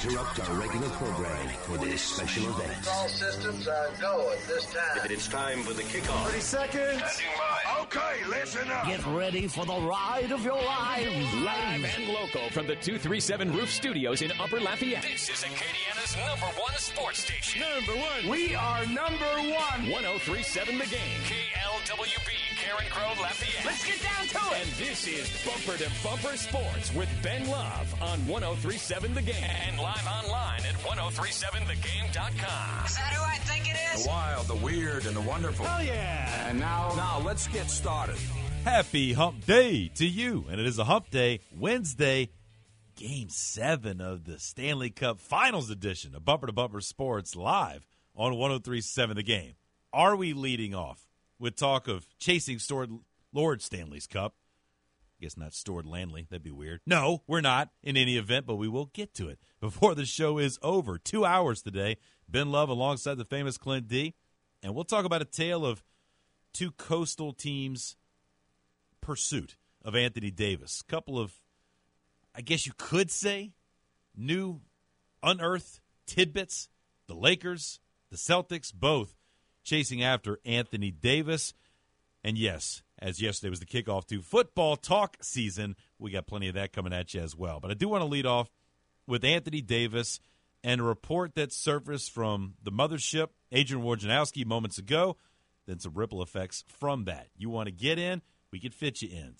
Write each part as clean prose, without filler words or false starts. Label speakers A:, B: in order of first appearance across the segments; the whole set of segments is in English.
A: interrupt our regular programming for this special event.
B: All systems are go at this time.
A: It's time for the kickoff.
C: 30 seconds.
D: Okay, listen up.
E: Get ready for the ride of your lives.
F: Live and local from the 237 Roof Studios in Upper Lafayette.
G: This is Acadiana's #1 sports station.
D: Number one.
C: We are number one.
F: 1037 The Game.
G: KLWB, Karen Crow, Lafayette.
E: Let's get down to it.
F: And this is Bumper to Bumper Sports with Ben Love on 1037 The Game.
G: And live online at 1037thegame.com.
E: Is that who I think it is?
D: The wild, the weird, and the wonderful.
C: Oh, yeah.
D: And now let's get started.
H: Happy Hump Day to you. And it is a Hump Day, Wednesday, Game 7 of the Stanley Cup Finals edition of Bumper to Bumper Sports live on 1037 The Game. Are we leading off with talk of chasing Lord Stanley's Cup? I guess not Stored Landley. That'd be weird. No, we're not in any event, but we will get to it before the show is over. 2 hours today. Ben Love alongside the famous Clint D. And we'll talk about a tale of two coastal teams' pursuit of Anthony Davis. Couple of, I guess you could say, new unearthed tidbits. The Lakers, the Celtics, both chasing after Anthony Davis. And yes, as yesterday was the kickoff to football talk season, we got plenty of that coming at you as well. But I do want to lead off with Anthony Davis and a report that surfaced from the mothership, Adrian Wojnarowski, moments ago, then some ripple effects from that. You want to get in, we can fit you in.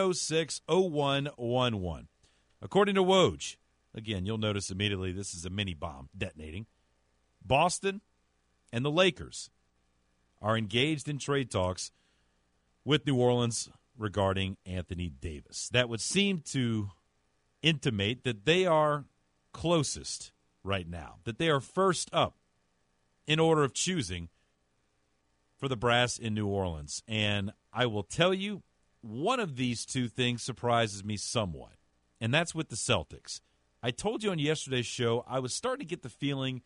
H: 706-0111. According to Woj, again, you'll notice immediately this is a mini bomb detonating. Boston and the Lakers are engaged in trade talks with New Orleans regarding Anthony Davis. That would seem to intimate that they are closest right now, that they are first up in order of choosing for the brass in New Orleans. And I will tell you, one of these two things surprises me somewhat, and that's with the Celtics. I told you on yesterday's show, I was starting to get the feeling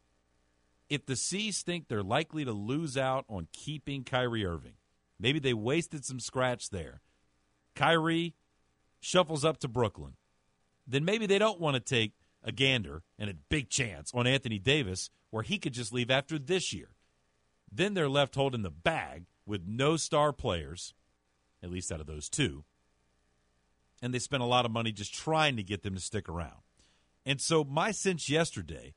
H: if the C's think they're likely to lose out on keeping Kyrie Irving, maybe they wasted some scratch there. Kyrie shuffles up to Brooklyn. Then maybe they don't want to take a gander and a big chance on Anthony Davis where he could just leave after this year. Then they're left holding the bag with no star players, at least out of those two. And they spent a lot of money just trying to get them to stick around. And so my sense yesterday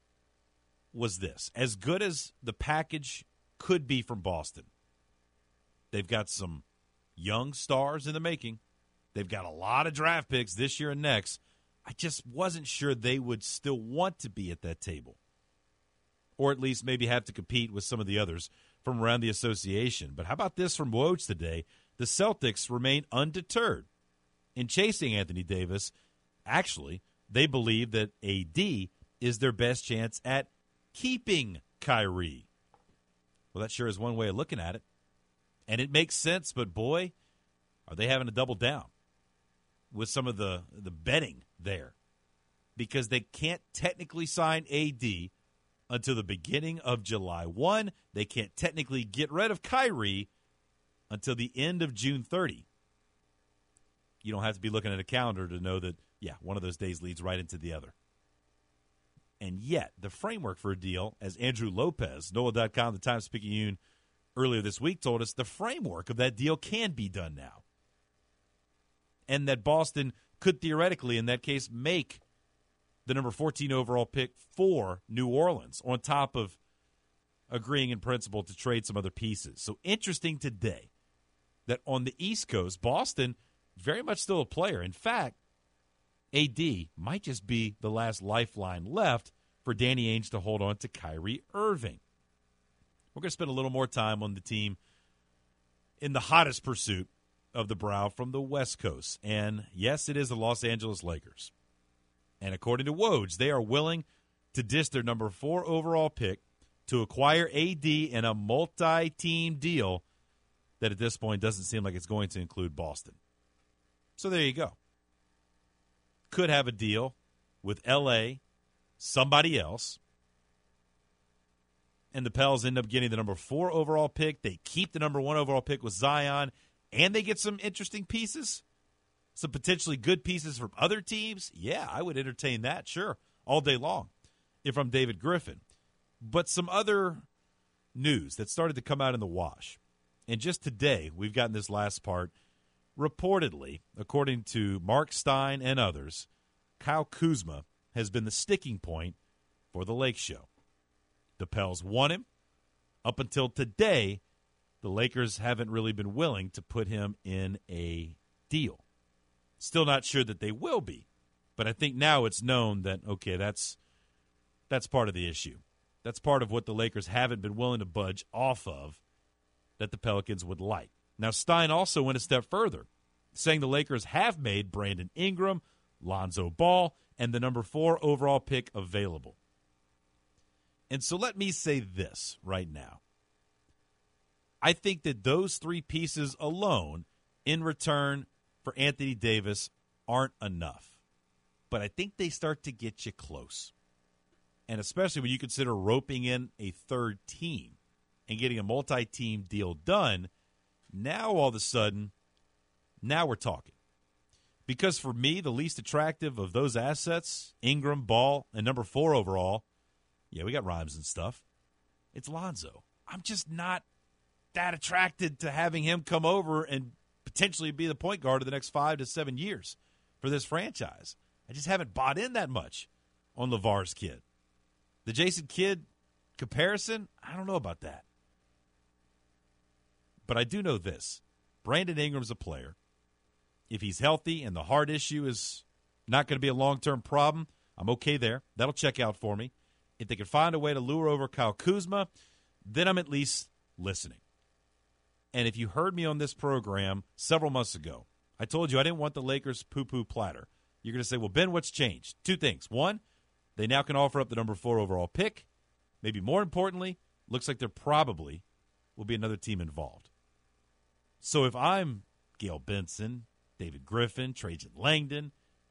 H: was this. As good as the package could be from Boston, they've got some young stars in the making. They've got a lot of draft picks this year and next. I just wasn't sure they would still want to be at that table, or at least maybe have to compete with some of the others from around the association. But how about this from Woj today? The Celtics remain undeterred in chasing Anthony Davis. Actually, they believe that AD is their best chance at keeping Kyrie. Well, that sure is one way of looking at it. And it makes sense, but boy, are they having to double down with some of the betting there, because they can't technically sign AD until the beginning of July 1. They can't technically get rid of Kyrie until the end of June 30. You don't have to be looking at a calendar to know that, yeah, one of those days leads right into the other. And yet, the framework for a deal, as Andrew Lopez, NOLA.com, the Times-Picayune, earlier this week told us, the framework of that deal can be done now. And that Boston could theoretically, in that case, make the number 14 overall pick for New Orleans on top of agreeing in principle to trade some other pieces. So interesting today that on the East Coast, Boston very much still a player. In fact, AD might just be the last lifeline left for Danny Ainge to hold on to Kyrie Irving. We're going to spend a little more time on the team in the hottest pursuit of the brow from the West Coast. And, yes, it is the Los Angeles Lakers. And according to Woj, they are willing to dish their number 4 overall pick to acquire AD in a multi-team deal that at this point doesn't seem like it's going to include Boston. So there you go. Could have a deal with L.A., somebody else, and the Pels end up getting the number 4 overall pick. They keep the number 1 overall pick with Zion, and they get some interesting pieces, some potentially good pieces from other teams. Yeah, I would entertain that, sure. all day long if I'm David Griffin. But some other news that started to come out in the wash. And just today, we've gotten this last part. Reportedly, according to Mark Stein and others, Kyle Kuzma has been the sticking point for the Lake Show. The Pels want him. Up until today, the Lakers haven't really been willing to put him in a deal. Still not sure that they will be, but I think now it's known that, okay, that's part of the issue. That's part of what the Lakers haven't been willing to budge off of that the Pelicans would like. Now, Stein also went a step further, saying the Lakers have made Brandon Ingram, Lonzo Ball, and the number 4 overall pick available. And so let me say this right now. I think that those 3 pieces alone in return for Anthony Davis aren't enough. But I think they start to get you close. And especially when you consider roping in a third team and getting a multi-team deal done, now all of a sudden, now we're talking. Because for me, the least attractive of those assets, Ingram, Ball, and number 4 overall, yeah, we got rhymes and stuff, it's Lonzo. I'm just not that attracted to having him come over and potentially be the point guard of the next 5 to 7 years for this franchise. I just haven't bought in that much on LeVar's kid. The Jason Kidd comparison, I don't know about that. But I do know this. Brandon Ingram's a player. If he's healthy and the heart issue is not going to be a long-term problem, I'm okay there. That'll check out for me. If they can find a way to lure over Kyle Kuzma, then I'm at least listening. And if you heard me on this program several months ago, I told you I didn't want the Lakers poo-poo platter. You're going to say, well, Ben, what's changed? 2 things. 1, they now can offer up the number 4 overall pick. Maybe more importantly, looks like there probably will be another team involved. So if I'm Gail Benson, David Griffin, Trajan Langdon,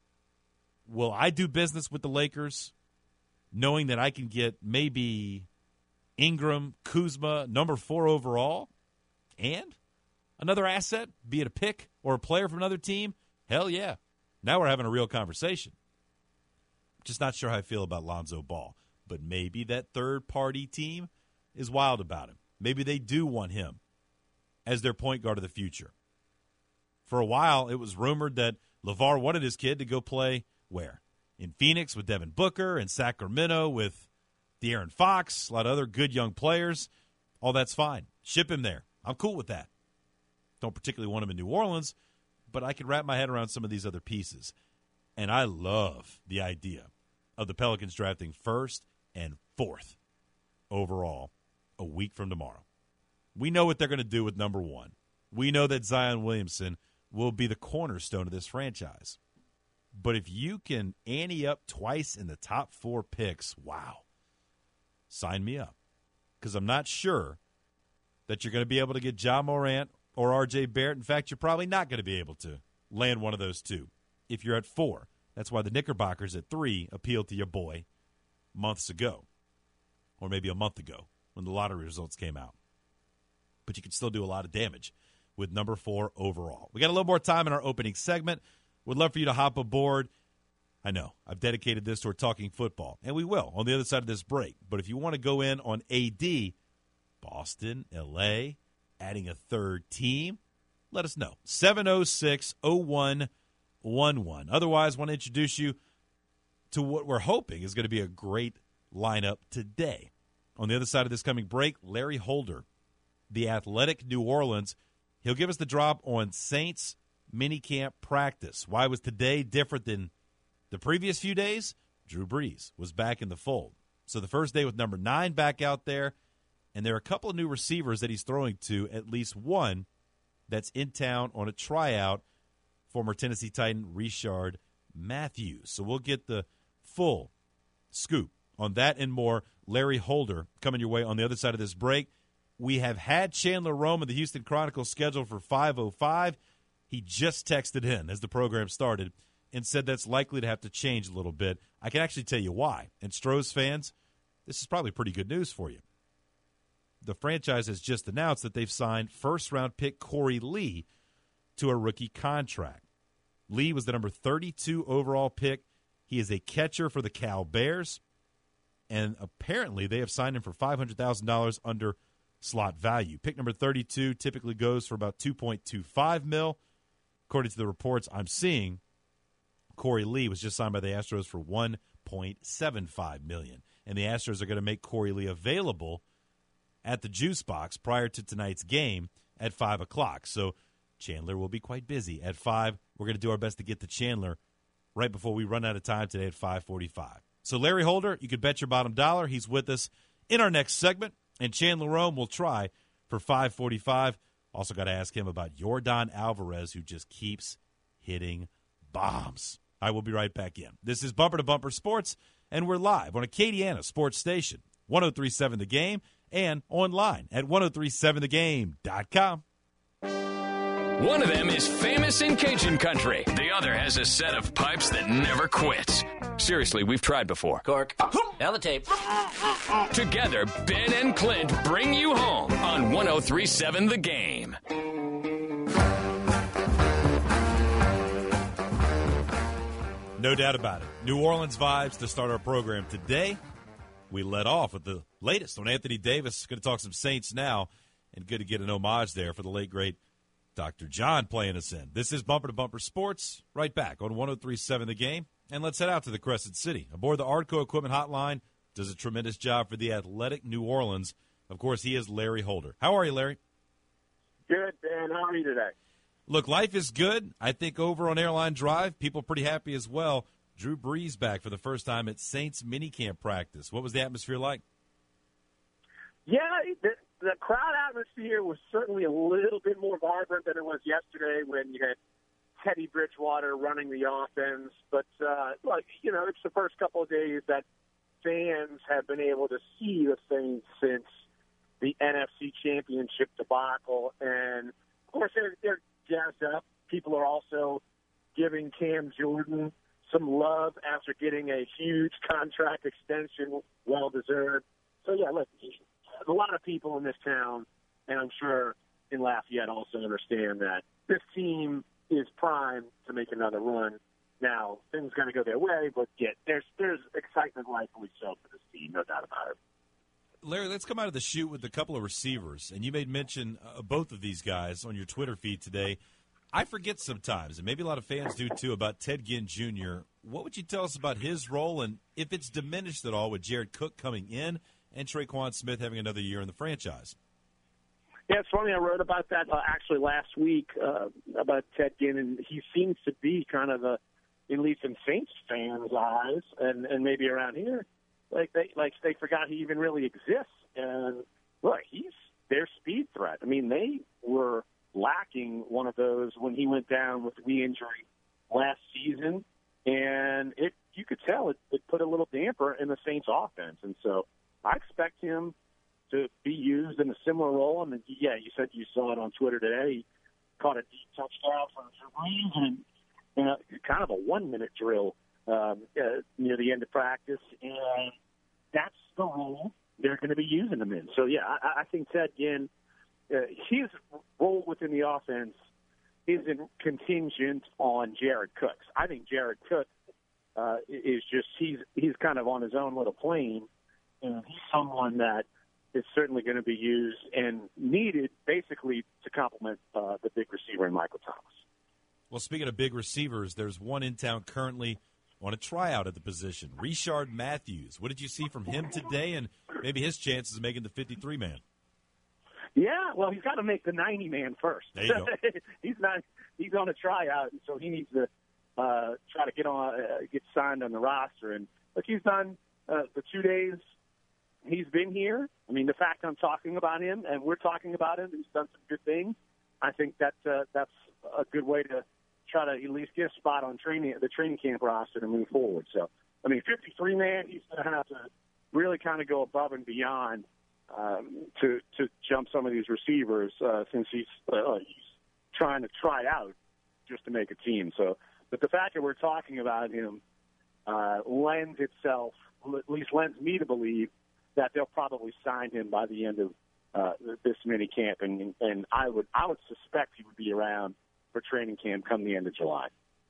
H: will I do business with the Lakers knowing that I can get maybe Ingram, Kuzma, number 4 overall, and another asset, be it a pick or a player from another team? Hell yeah. Now we're having a real conversation. Just not sure how I feel about Lonzo Ball. But maybe that third-party team is wild about him. Maybe they do want him as their point guard of the future. For a while, it was rumored that LeVar wanted his kid to go play where? In Phoenix with Devin Booker, in Sacramento with De'Aaron Fox, a lot of other good young players. All that's fine. Ship him there. I'm cool with that. Don't particularly want him in New Orleans, but I can wrap my head around some of these other pieces. And I love the idea of the Pelicans drafting 1st and 4th overall a week from tomorrow. We know what they're going to do with number 1. We know that Zion Williamson will be the cornerstone of this franchise. But if you can ante up twice in the top 4 picks, wow, sign me up. Because I'm not sure that you're going to be able to get Ja Morant or R.J. Barrett. In fact, you're probably not going to be able to land one of those 2 if you're at 4. That's why the Knickerbockers at 3 appealed to your boy months ago, or maybe a month ago when the lottery results came out. But you can still do a lot of damage with number 4 overall. We got a little more time in our opening segment. Would love for you to hop aboard. I know, I've dedicated this toward talking football, and we will on the other side of this break. But if you want to go in on AD, Boston, L.A., adding a third team, let us know. 706-0111. Otherwise, I want to introduce you to what we're hoping is going to be a great lineup today. On the other side of this coming break, Larry Holder, the Athletic New Orleans. He'll give us the drop on Saints minicamp practice. Why was today different than the previous few days? Drew Brees was back in the fold. So the first day with number 9 back out there, and there are a couple of new receivers that he's throwing to, at least one that's in town on a tryout, former Tennessee Titan Rishard Matthews. So we'll get the full scoop on that and more. Larry Holder coming your way on the other side of this break. We have had Chandler Rome of the Houston Chronicle scheduled for 5:05. He just texted in as the program started and said that's likely to have to change a little bit. I can actually tell you why. And Stros fans, this is probably pretty good news for you. The franchise has just announced that they've signed first-round pick Corey Lee to a rookie contract. Lee was the number 32 overall pick He is a catcher for the Cal Bears, and apparently they have signed him for $500,000 under slot value. Pick number 32 typically goes for about $2.25 million. According to the reports I'm seeing, Corey Lee was just signed by the Astros for $1.75 million, and the Astros are going to make Corey Lee available at the Juice Box prior to tonight's game at 5 o'clock. So Chandler will be quite busy. At 5, we're going to do our best to get to Chandler right before we run out of time today at 5:45. So Larry Holder, you could bet your bottom dollar he's with us in our next segment, and Chandler Rome will try for 5:45. Also got to ask him about Yordan Alvarez, who just keeps hitting bombs. I will be right back in. This is Bumper to Bumper Sports, and we're live on Acadiana Sports Station, 103.7 The Game, and online at 1037thegame.com.
G: One of them is famous in Cajun country. The other has a set of pipes that never quits. Seriously, we've tried before.
E: Cork. Down the tape.
G: Together, Ben and Clint bring you home on 1037 The Game.
H: No doubt about it. New Orleans vibes to start our program today. We led off with the latest on Anthony Davis. Going to talk some Saints now, and good to get an homage there for the late, great Dr. John playing us in. This is Bumper to Bumper Sports, right back on 103.7 The Game. And let's head out to the Crescent City. Aboard the Artco Equipment Hotline, does a tremendous job for the athletic New Orleans. Of course, he is Larry Holder. How are you, Larry?
I: Good, Ben. How are you today?
H: Look, life is good. I think over on Airline Drive, people are pretty happy as well. Drew Brees back for the first time at Saints minicamp practice. What was the atmosphere like?
I: Yeah, the crowd atmosphere was certainly a little bit more vibrant than it was yesterday when you had Teddy Bridgewater running the offense. But, it's the first couple of days that fans have been able to see the Saints since the NFC Championship debacle. And, of course, they're jazzed up. People are also giving Cam Jordan some love after getting a huge contract extension, well-deserved. So, yeah, look, a lot of people in this town, and I'm sure in Lafayette also understand that this team is primed to make another run. Now, things got to go their way, but there's excitement, rightfully so, for this team, no doubt about it.
H: Larry, let's come out of the chute with a couple of receivers, and you made mention of both of these guys on your Twitter feed today. I forget sometimes, and maybe a lot of fans do too, about Ted Ginn Jr. What would you tell us about his role, and if it's diminished at all with Jared Cook coming in and Traquan Smith having another year in the franchise?
I: Yeah, it's funny. I wrote about that actually last week about Ted Ginn, and he seems to be kind of at least in Saints fans' eyes, and maybe around here, like they forgot he even really exists. And look, he's their speed threat. I mean, they were lacking one of those when he went down with knee injury last season, and you could tell it put a little damper in the Saints' offense. And so I expect him to be used in a similar role. I mean, yeah, you said you saw it on Twitter today. He caught a deep touchdown from Drew Brees and kind of a 1-minute drill near the end of practice, and that's the role they're going to be using him in. So, yeah, I think Ted Ginn, his role within the offense isn't contingent on Jared Cook's. I think Jared Cook is just he's kind of on his own little plane, and he's someone that is certainly going to be used and needed basically to complement the big receiver in Michael Thomas.
H: Well, speaking of big receivers, there's one in town currently on a tryout at the position, Rishard Matthews. What did you see from him today and maybe his chances of making the 53-man?
I: Yeah, well, he's got to make the 90-man first.
H: There you go.
I: He's on a tryout, and so he needs to try to get signed on the roster. And look, he's done the 2 days he's been here. I mean, the fact I'm talking about him and we're talking about him, he's done some good things. I think that's a good way to try to at least get a spot on the training camp roster to move forward. So, I mean, 53-man, he's going to have to really kind of go above and beyond to jump some of these receivers since he's trying to try out just to make a team. So, but the fact that we're talking about him lends me to believe that they'll probably sign him by the end of this mini camp, and I would suspect he would be around for training camp come the end of July.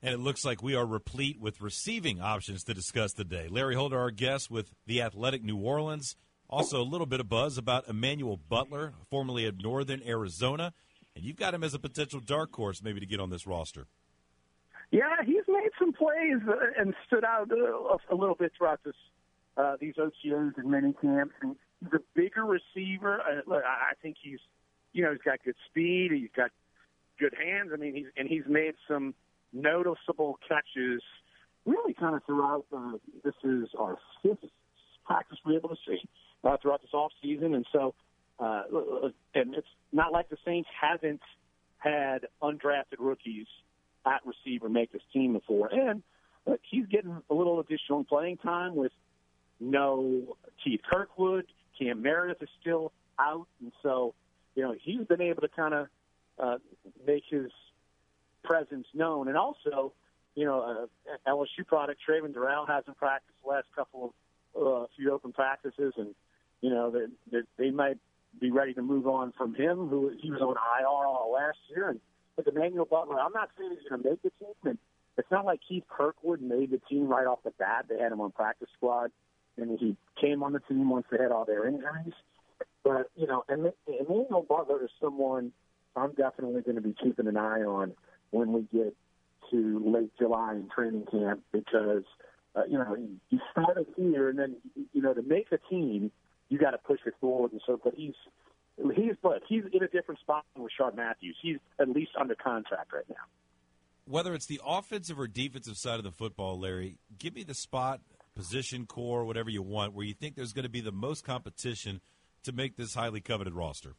H: And it looks like we are replete with receiving options to discuss today. Larry Holder, our guest with The Athletic New Orleans. Also a little bit of buzz about Emmanuel Butler, formerly of Northern Arizona. And you've got him as a potential dark horse maybe to get on this roster.
I: Yeah, he's made some plays and stood out a little bit throughout these OTAs and mini camps. And he's a bigger receiver. I think he's got good speed. He's got good hands. I mean, he's made some noticeable catches really kind of throughout. This is our fifth practice we're able to see throughout this off season, and so and it's not like the Saints haven't had undrafted rookies at receiver make this team before, and he's getting a little additional playing time with no Keith Kirkwood. Cam Meredith is still out, and so he's been able to kind of make his presence known. And also, LSU product Trayvon Durrell hasn't practiced the last couple of few open practices, and they might be ready to move on from him, who he was on IR all last year. And with Emmanuel Butler, I'm not saying he's going to make the team. And it's not like Keith Kirkwood made the team right off the bat. They had him on practice squad, and he came on the team once they had all their injuries. But Emmanuel Butler is someone I'm definitely going to be keeping an eye on when we get to late July in training camp, because he started here, and then to make the team, you got to push it forward. And so, but he's in a different spot than Rashard Matthews. He's at least under contract right now.
H: Whether it's the offensive or defensive side of the football, Larry, give me the spot, position, core, whatever you want, where you think there's going to be the most competition to make this highly coveted roster.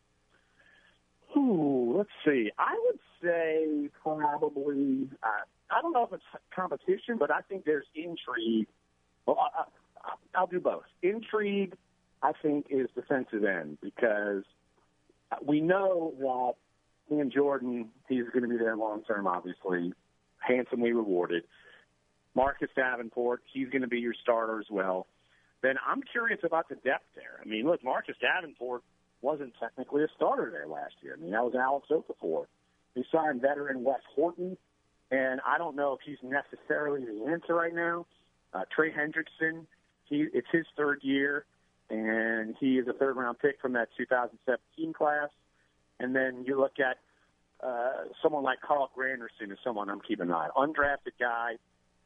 I: Ooh, let's see. I would say probably, I don't know if it's competition, but I think there's intrigue. Well, I'll do both. Intrigue, I think, is defensive end, because we know that Cam Jordan, he's going to be there long term, obviously, handsomely rewarded. Marcus Davenport, he's going to be your starter as well. Then I'm curious about the depth there. I mean, look, Marcus Davenport wasn't technically a starter there last year. I mean, that was Alex Okafor. He signed veteran Wes Horton, and I don't know if he's necessarily the answer right now. Trey Hendrickson, it's his third year, and he is a third-round pick from that 2017 class. And then you look at someone like Carl Granderson is someone I'm keeping an eye on. Undrafted guy.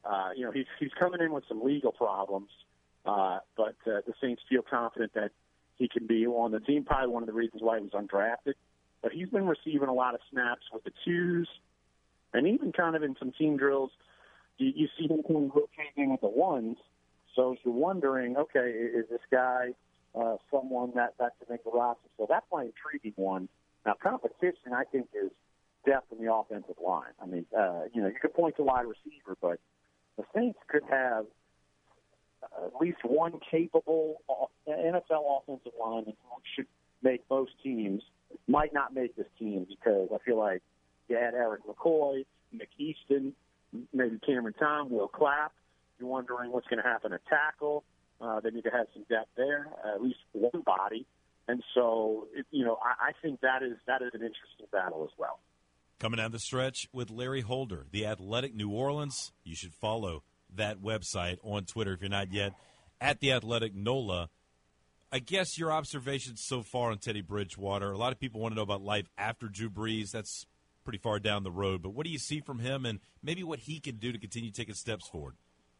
I: He's coming in with some legal problems, but the Saints feel confident that he can be on the team. Probably one of the reasons why he was undrafted. But he's been receiving a lot of snaps with the twos, and even kind of in some team drills, you see him kind of rotating with the ones. So you're wondering, okay, is this guy someone that can make the roster? So that's my intriguing one. Now, competition, I think, is depth in the offensive line. I mean, you could point to wide receiver, but the Saints could have at least one capable NFL offensive lineman who should make most teams. Might not make this team, because I feel like you had Eric McCoy, Nick Easton, maybe Cameron Tom, Will Clapp. You're wondering what's going to happen at tackle. They need to have some depth there, at least one body. And so, I think that is an interesting battle as well.
H: Coming down the stretch with Larry Holder, The Athletic New Orleans. You should follow that website on Twitter if you're not yet, at The Athletic NOLA. I guess your observations so far on Teddy Bridgewater. A lot of people want to know about life after Drew Brees. That's pretty far down the road. But what do you see from him, and maybe what he can do to continue taking steps forward?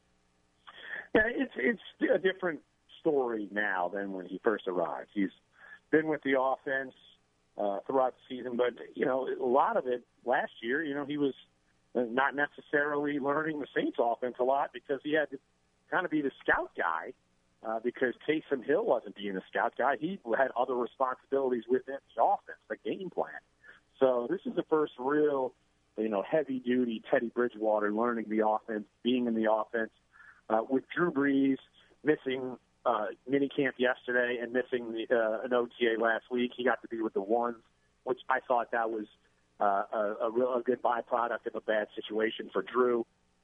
I: Yeah, it's a different story now than when he first arrived. He's been with the offense throughout the season, but a lot of it last year, he was not necessarily learning the Saints offense a lot, because he had to kind of be the scout guy. Because Taysom Hill wasn't being a scout guy. He had other responsibilities within the offense, the game plan. So this is the first real, heavy-duty Teddy Bridgewater learning the offense, being in the offense. With Drew Brees missing minicamp yesterday and missing an OTA last week, he got to be with the ones, which I thought that was a good byproduct of a bad situation for Drew.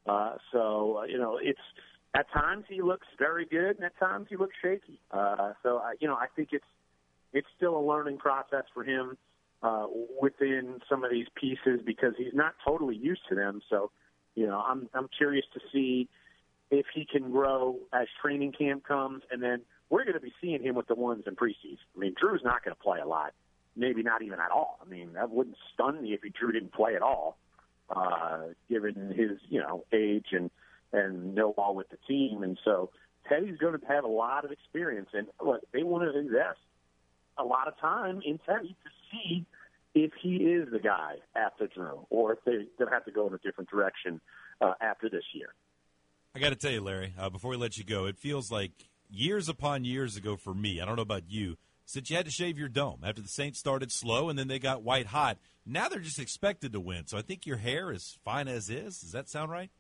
I: It's at times he looks very good, and at times he looks shaky. I think it's still a learning process for him within some of these pieces, because he's not totally used to them. So I'm curious to see if he can grow as training camp comes, and then we're going to be seeing him with the ones in preseason. I mean, Drew's not going to play a lot, maybe not even at all. I mean, that wouldn't stun me if Drew didn't play at all, given his age and know-all with the team. And so Teddy's going to have a lot of experience, and look, they want to invest a lot of time in Teddy to see if he is the guy after Drew, or if they're going to have to go in a different direction after this year.
H: I got to tell you, Larry, before we let you go, it feels like years upon years ago for me, I don't know about you, since you had to shave your dome after the Saints started slow and then they got white hot. Now they're just expected to win. So I think your hair is fine as is. Does that sound right?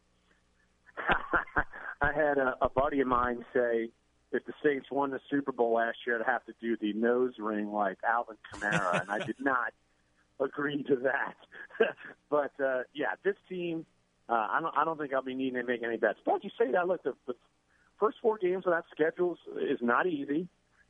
I: I had a buddy of mine say if the Saints won the Super Bowl last year, I'd have to do the nose ring like Alvin Kamara, and I did not agree to that. But, this team, I don't think I'll be needing to make any bets. Don't you say that? Look, the first 4 games of that schedule is not easy.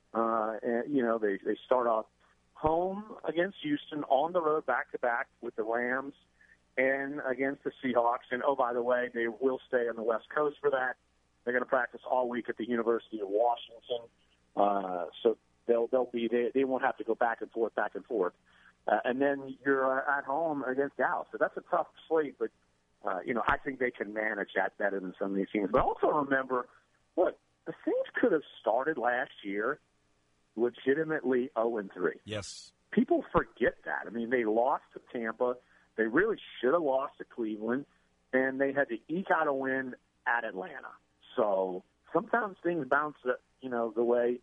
I: And, they start off home against Houston, on the road back-to-back with the Rams, and against the Seahawks. And, oh, by the way, they will stay on the West Coast for that. They're going to practice all week at the University of Washington. So they'll be there. They won't have to go back and forth. And then you're at home against Dallas. So that's a tough slate, but I think they can manage that better than some of these teams. But also remember, look, the Saints could have started last year legitimately 0-3.
H: Yes.
I: People forget that. I mean, they lost to Tampa. They really should have lost to Cleveland, and they had to eke out a win at Atlanta. So sometimes things bounce, the way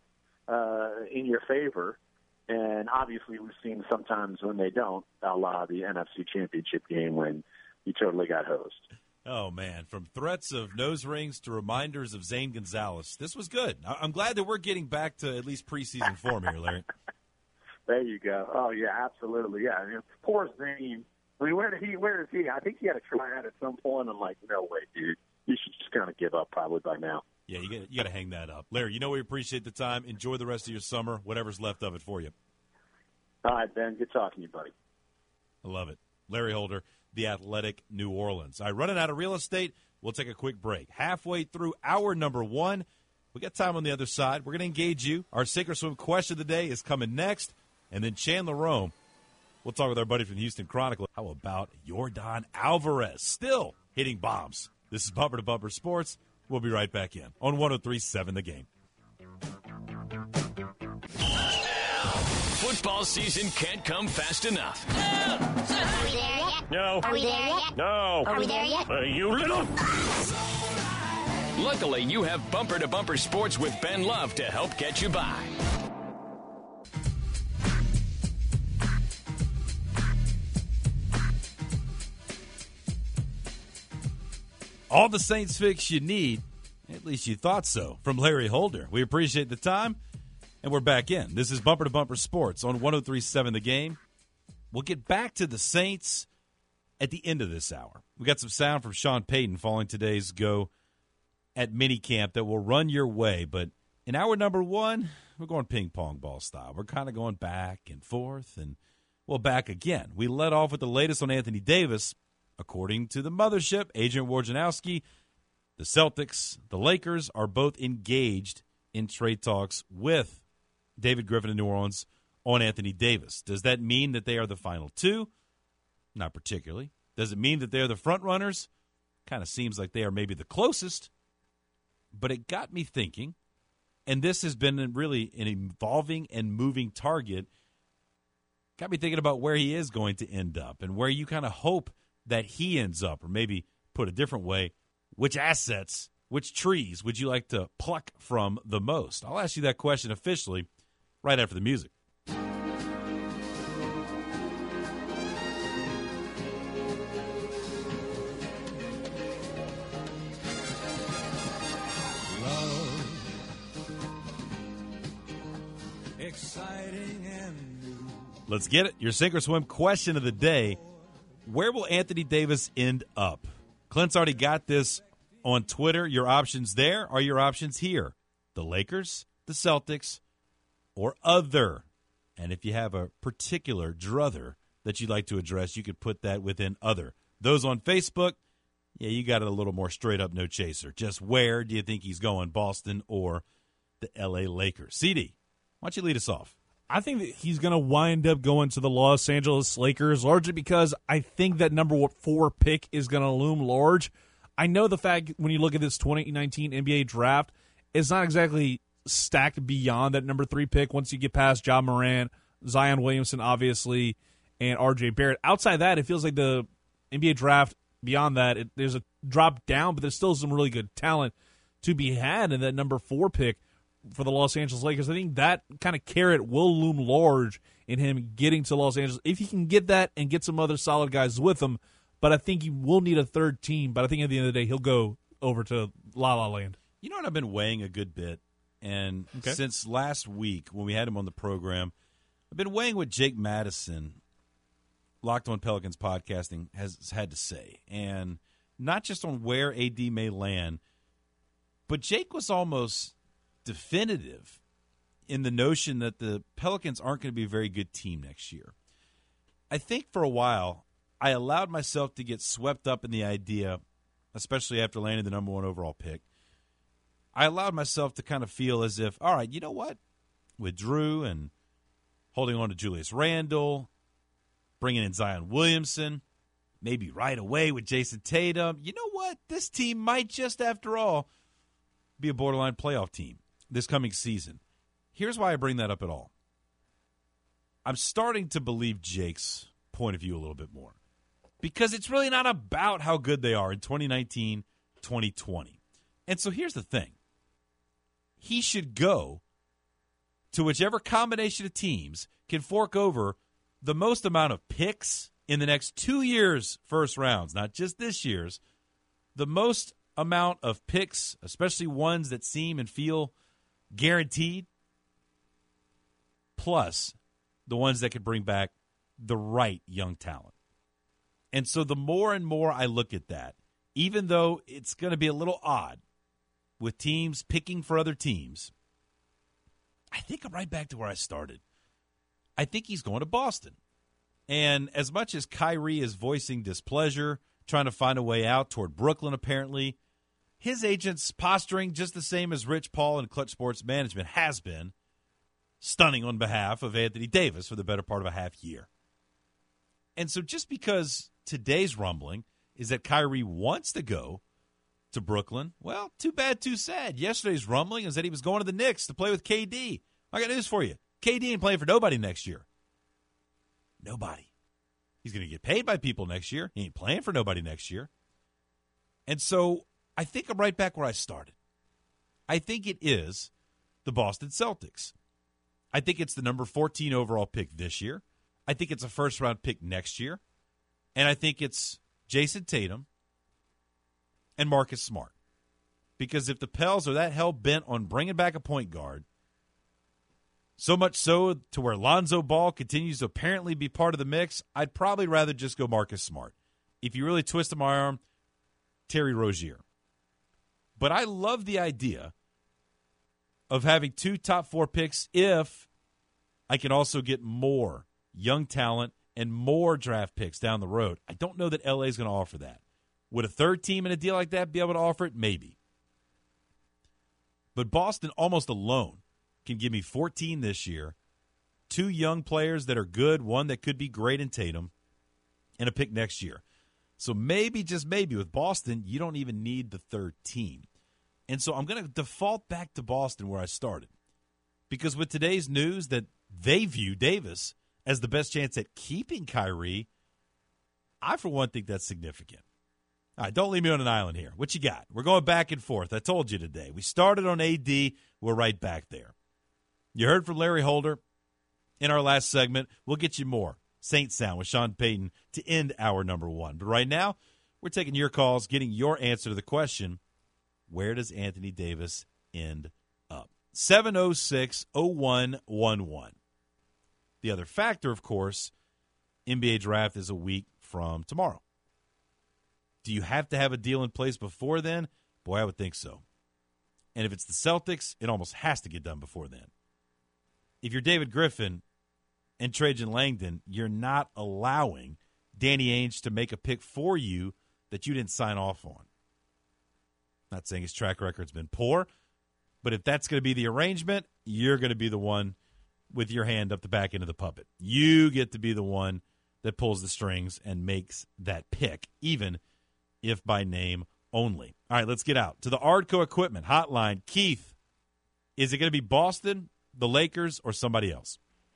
I: in your favor. And obviously we've seen sometimes when they don't, a la the NFC Championship game when you totally got hosed.
H: Oh, man, from threats of nose rings to reminders of Zane Gonzalez. This was good. I'm glad that we're getting back to at least preseason form here, Larry.
I: There you go. Oh, yeah, absolutely. Yeah, I mean, poor Zane. I mean, where is he? I think he had a tryout at some point. I'm like, no way, dude. You should just kind of give up probably by now.
H: Yeah, you got to hang that up. Larry, we appreciate the time. Enjoy the rest of your summer, whatever's left of it for you.
I: All right, Ben. Good talking to you, buddy.
H: I love it. Larry Holder, The Athletic, New Orleans. All right, running out of real estate. We'll take a quick break. Halfway through hour number 1. We got time on the other side. We're going to engage you. Our Sink or Swim question of the day is coming next. And then Chandler Rome. We'll talk with our buddy from the Houston Chronicle. How about Yordan Alvarez still hitting bombs? This is Bumper to Bumper Sports. We'll be right back in on 103.7 The Game.
G: Football season can't come fast enough.
E: Are we there yet?
F: No.
E: Are we there yet?
F: No.
E: Are we there yet?
F: You little...
G: Luckily, you have Bumper to Bumper Sports with Ben Love to help get you by.
H: All the Saints fix you need, at least you thought so, from Larry Holder. We appreciate the time, and we're back in. This is Bumper to Bumper Sports on 103.7 The Game. We'll get back to the Saints at the end of this hour. We got some sound from Sean Payton following today's go at minicamp that will run your way. But in hour number 1, we're going ping-pong ball style. We're kind of going back and forth and, back again. We led off with the latest on Anthony Davis. According to the mothership, Adrian Wojnarowski, the Celtics, the Lakers are both engaged in trade talks with David Griffin in New Orleans on Anthony Davis. Does that mean that they are the final two? Not particularly. Does it mean that they're the front runners? Kind of seems like they are maybe the closest. But it got me thinking, and this has been really an evolving and moving target, got me thinking about where he is going to end up and where you kind of hope that he ends up, or maybe put a different way, which assets, which trees would you like to pluck from the most? I'll ask you that question officially right after the music.
C: Exciting and new.
H: Let's get it. Your Sink or Swim question of the day. Where will Anthony Davis end up? Clint's already got this on Twitter. Your options there are your options here. The Lakers, the Celtics, or other. And if you have a particular druther that you'd like to address, you could put that within other. Those on Facebook, Yeah, you got it a little more straight up, no chaser. Just where do you think he's going, Boston or the L.A. Lakers? CD, why don't you lead us off?
J: I think that he's going to wind up going to the Los Angeles Lakers, largely because I think that number 4 pick is going to loom large. I know the fact when you look at this 2019 NBA draft, it's not exactly stacked beyond that number 3 pick once you get past Ja Morant, Zion Williamson, obviously, and R.J. Barrett. Outside that, it feels like the NBA draft, beyond that, there's a drop down, but there's still some really good talent to be had in that number 4 pick for the Los Angeles Lakers. I think that kind of carrot will loom large in him getting to Los Angeles. If he can get that and get some other solid guys with him, but I think he will need a third team. But I think at the end of the day, he'll go over to La La Land.
H: You know what I've been weighing a good bit? And since last week when we had him on the program, I've been weighing what Jake Madison, Locked On Pelicans podcasting, has had to say. And not just on where AD may land, but Jake was almost definitive in the notion that the Pelicans aren't going to be a very good team next year. I think for a while I allowed myself to get swept up in the idea, especially after landing the number 1 overall pick. I allowed myself to kind of feel as if, all right, you know what? With Drew and holding on to Julius Randle, bringing in Zion Williamson, maybe right away with Jason Tatum, you know what? This team might just, after all, be a borderline playoff team this coming season. Here's why I bring that up at all. I'm starting to believe Jake's point of view a little bit more, because it's really not about how good they are in 2019, 2020. And so here's the thing. He should go to whichever combination of teams can fork over the most amount of picks in the next 2 years' first rounds, not just this year's, the most amount of picks, especially ones that seem and feel guaranteed, plus the ones that could bring back the right young talent. And so the more and more I look at that, even though it's going to be a little odd with teams picking for other teams, I think I'm right back to where I started. I think he's going to Boston. And as much as Kyrie is voicing displeasure, trying to find a way out toward Brooklyn apparently, his agent's posturing just the same as Rich Paul and Clutch Sports Management has been, stunning on behalf of Anthony Davis for the better part of a half year. And so just because today's rumbling is that Kyrie wants to go to Brooklyn, well, too bad, too sad. Yesterday's rumbling is that he was going to the Knicks to play with KD. I got news for you. KD ain't playing for nobody next year. Nobody. He's going to get paid by people next year. He ain't playing for nobody next year. And so I think I'm right back where I started. I think it is the Boston Celtics. I think it's the number 14 overall pick this year. I think it's a first-round pick next year. And I think it's Jason Tatum and Marcus Smart. Because if the Pels are that hell-bent on bringing back a point guard, so much so to where Lonzo Ball continues to apparently be part of the mix, I'd probably rather just go Marcus Smart. If you really twisted my arm, Terry Rozier. But I love the idea of having 2 top 4 picks if I can also get more young talent and more draft picks down the road. I don't know that LA is going to offer that. Would a third team in a deal like that be able to offer it? Maybe. But Boston almost alone can give me 14 this year, 2 young players that are good, one that could be great in Tatum, and a pick next year. So maybe, just maybe, with Boston, you don't even need the third team. And so I'm going to default back to Boston where I started. Because with today's news that they view Davis as the best chance at keeping Kyrie, I, for one, think that's significant. All right, don't leave me on an island here. What you got? We're going back and forth. I told you today. We started on AD. We're right back there. You heard from Larry Holder in our last segment. We'll get you more Saint Sound with Sean Payton to end hour number 1. But right now, we're taking your calls, getting your answer to the question, where does Anthony Davis end up? 706-0111. The other factor, of course, NBA draft is a week from tomorrow. Do you have to have a deal in place before then? Boy, I would think so. And if it's the Celtics, it almost has to get done before then. If you're David Griffin and Trajan Langdon, you're not allowing Danny Ainge to make a pick for you that you didn't sign off on. Not saying his track record's been poor, but if that's going to be the arrangement, you're going to be the one with your hand up the back end of the puppet. You get to be the one that pulls the strings and makes that pick, even if by name only. All right, let's get out to the Ardco Equipment Hotline. Keith, is it going to be Boston, the Lakers, or somebody else?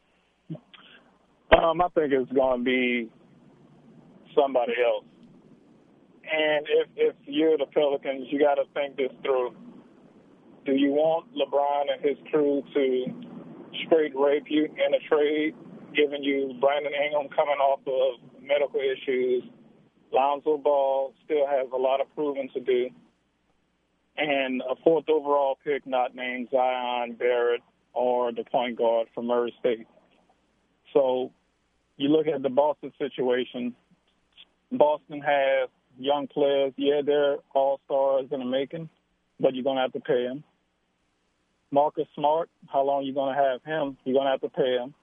K: I think it's going to be somebody else. And if you're the Pelicans, you got to think this through. Do you want LeBron and his crew to straight rape you in a trade, giving you Brandon Ingram coming off of medical issues? Lonzo Ball still has a lot of proving to do. And a fourth overall pick not named Zion, Barrett, or the point guard from Murray State. So you look at the Boston situation. Boston has young players. Yeah, they're all-stars in the making, but you're going to have to pay them. Marcus Smart, how long are you going to have him? You're going to have to pay him.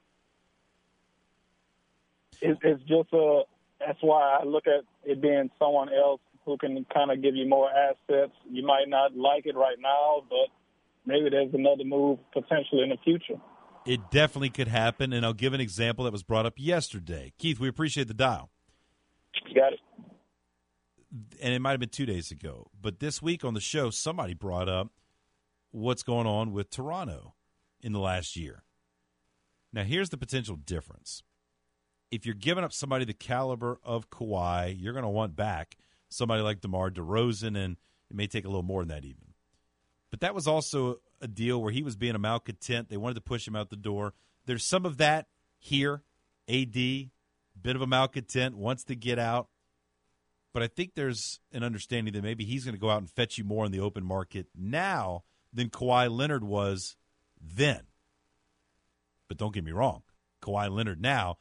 K: It's just that's why I look at it being someone else who can kind of give you more assets. You might not like it right now, but maybe there's another move potentially in the future.
H: It definitely could happen, and I'll give an example that was brought up yesterday. Keith, we appreciate the dial.
K: You got it.
H: And it might have been 2 days ago, but this week on the show, somebody brought up what's going on with Toronto in the last year. Now, here's the potential difference. If you're giving up somebody the caliber of Kawhi, you're going to want back somebody like DeMar DeRozan, and it may take a little more than that even. But that was also a deal where he was being a malcontent. They wanted to push him out the door. There's some of that here. AD, bit of a malcontent, wants to get out. But I think there's an understanding that maybe he's going to go out and fetch you more in the open market now than Kawhi Leonard was then. But don't get me wrong. Kawhi Leonard now,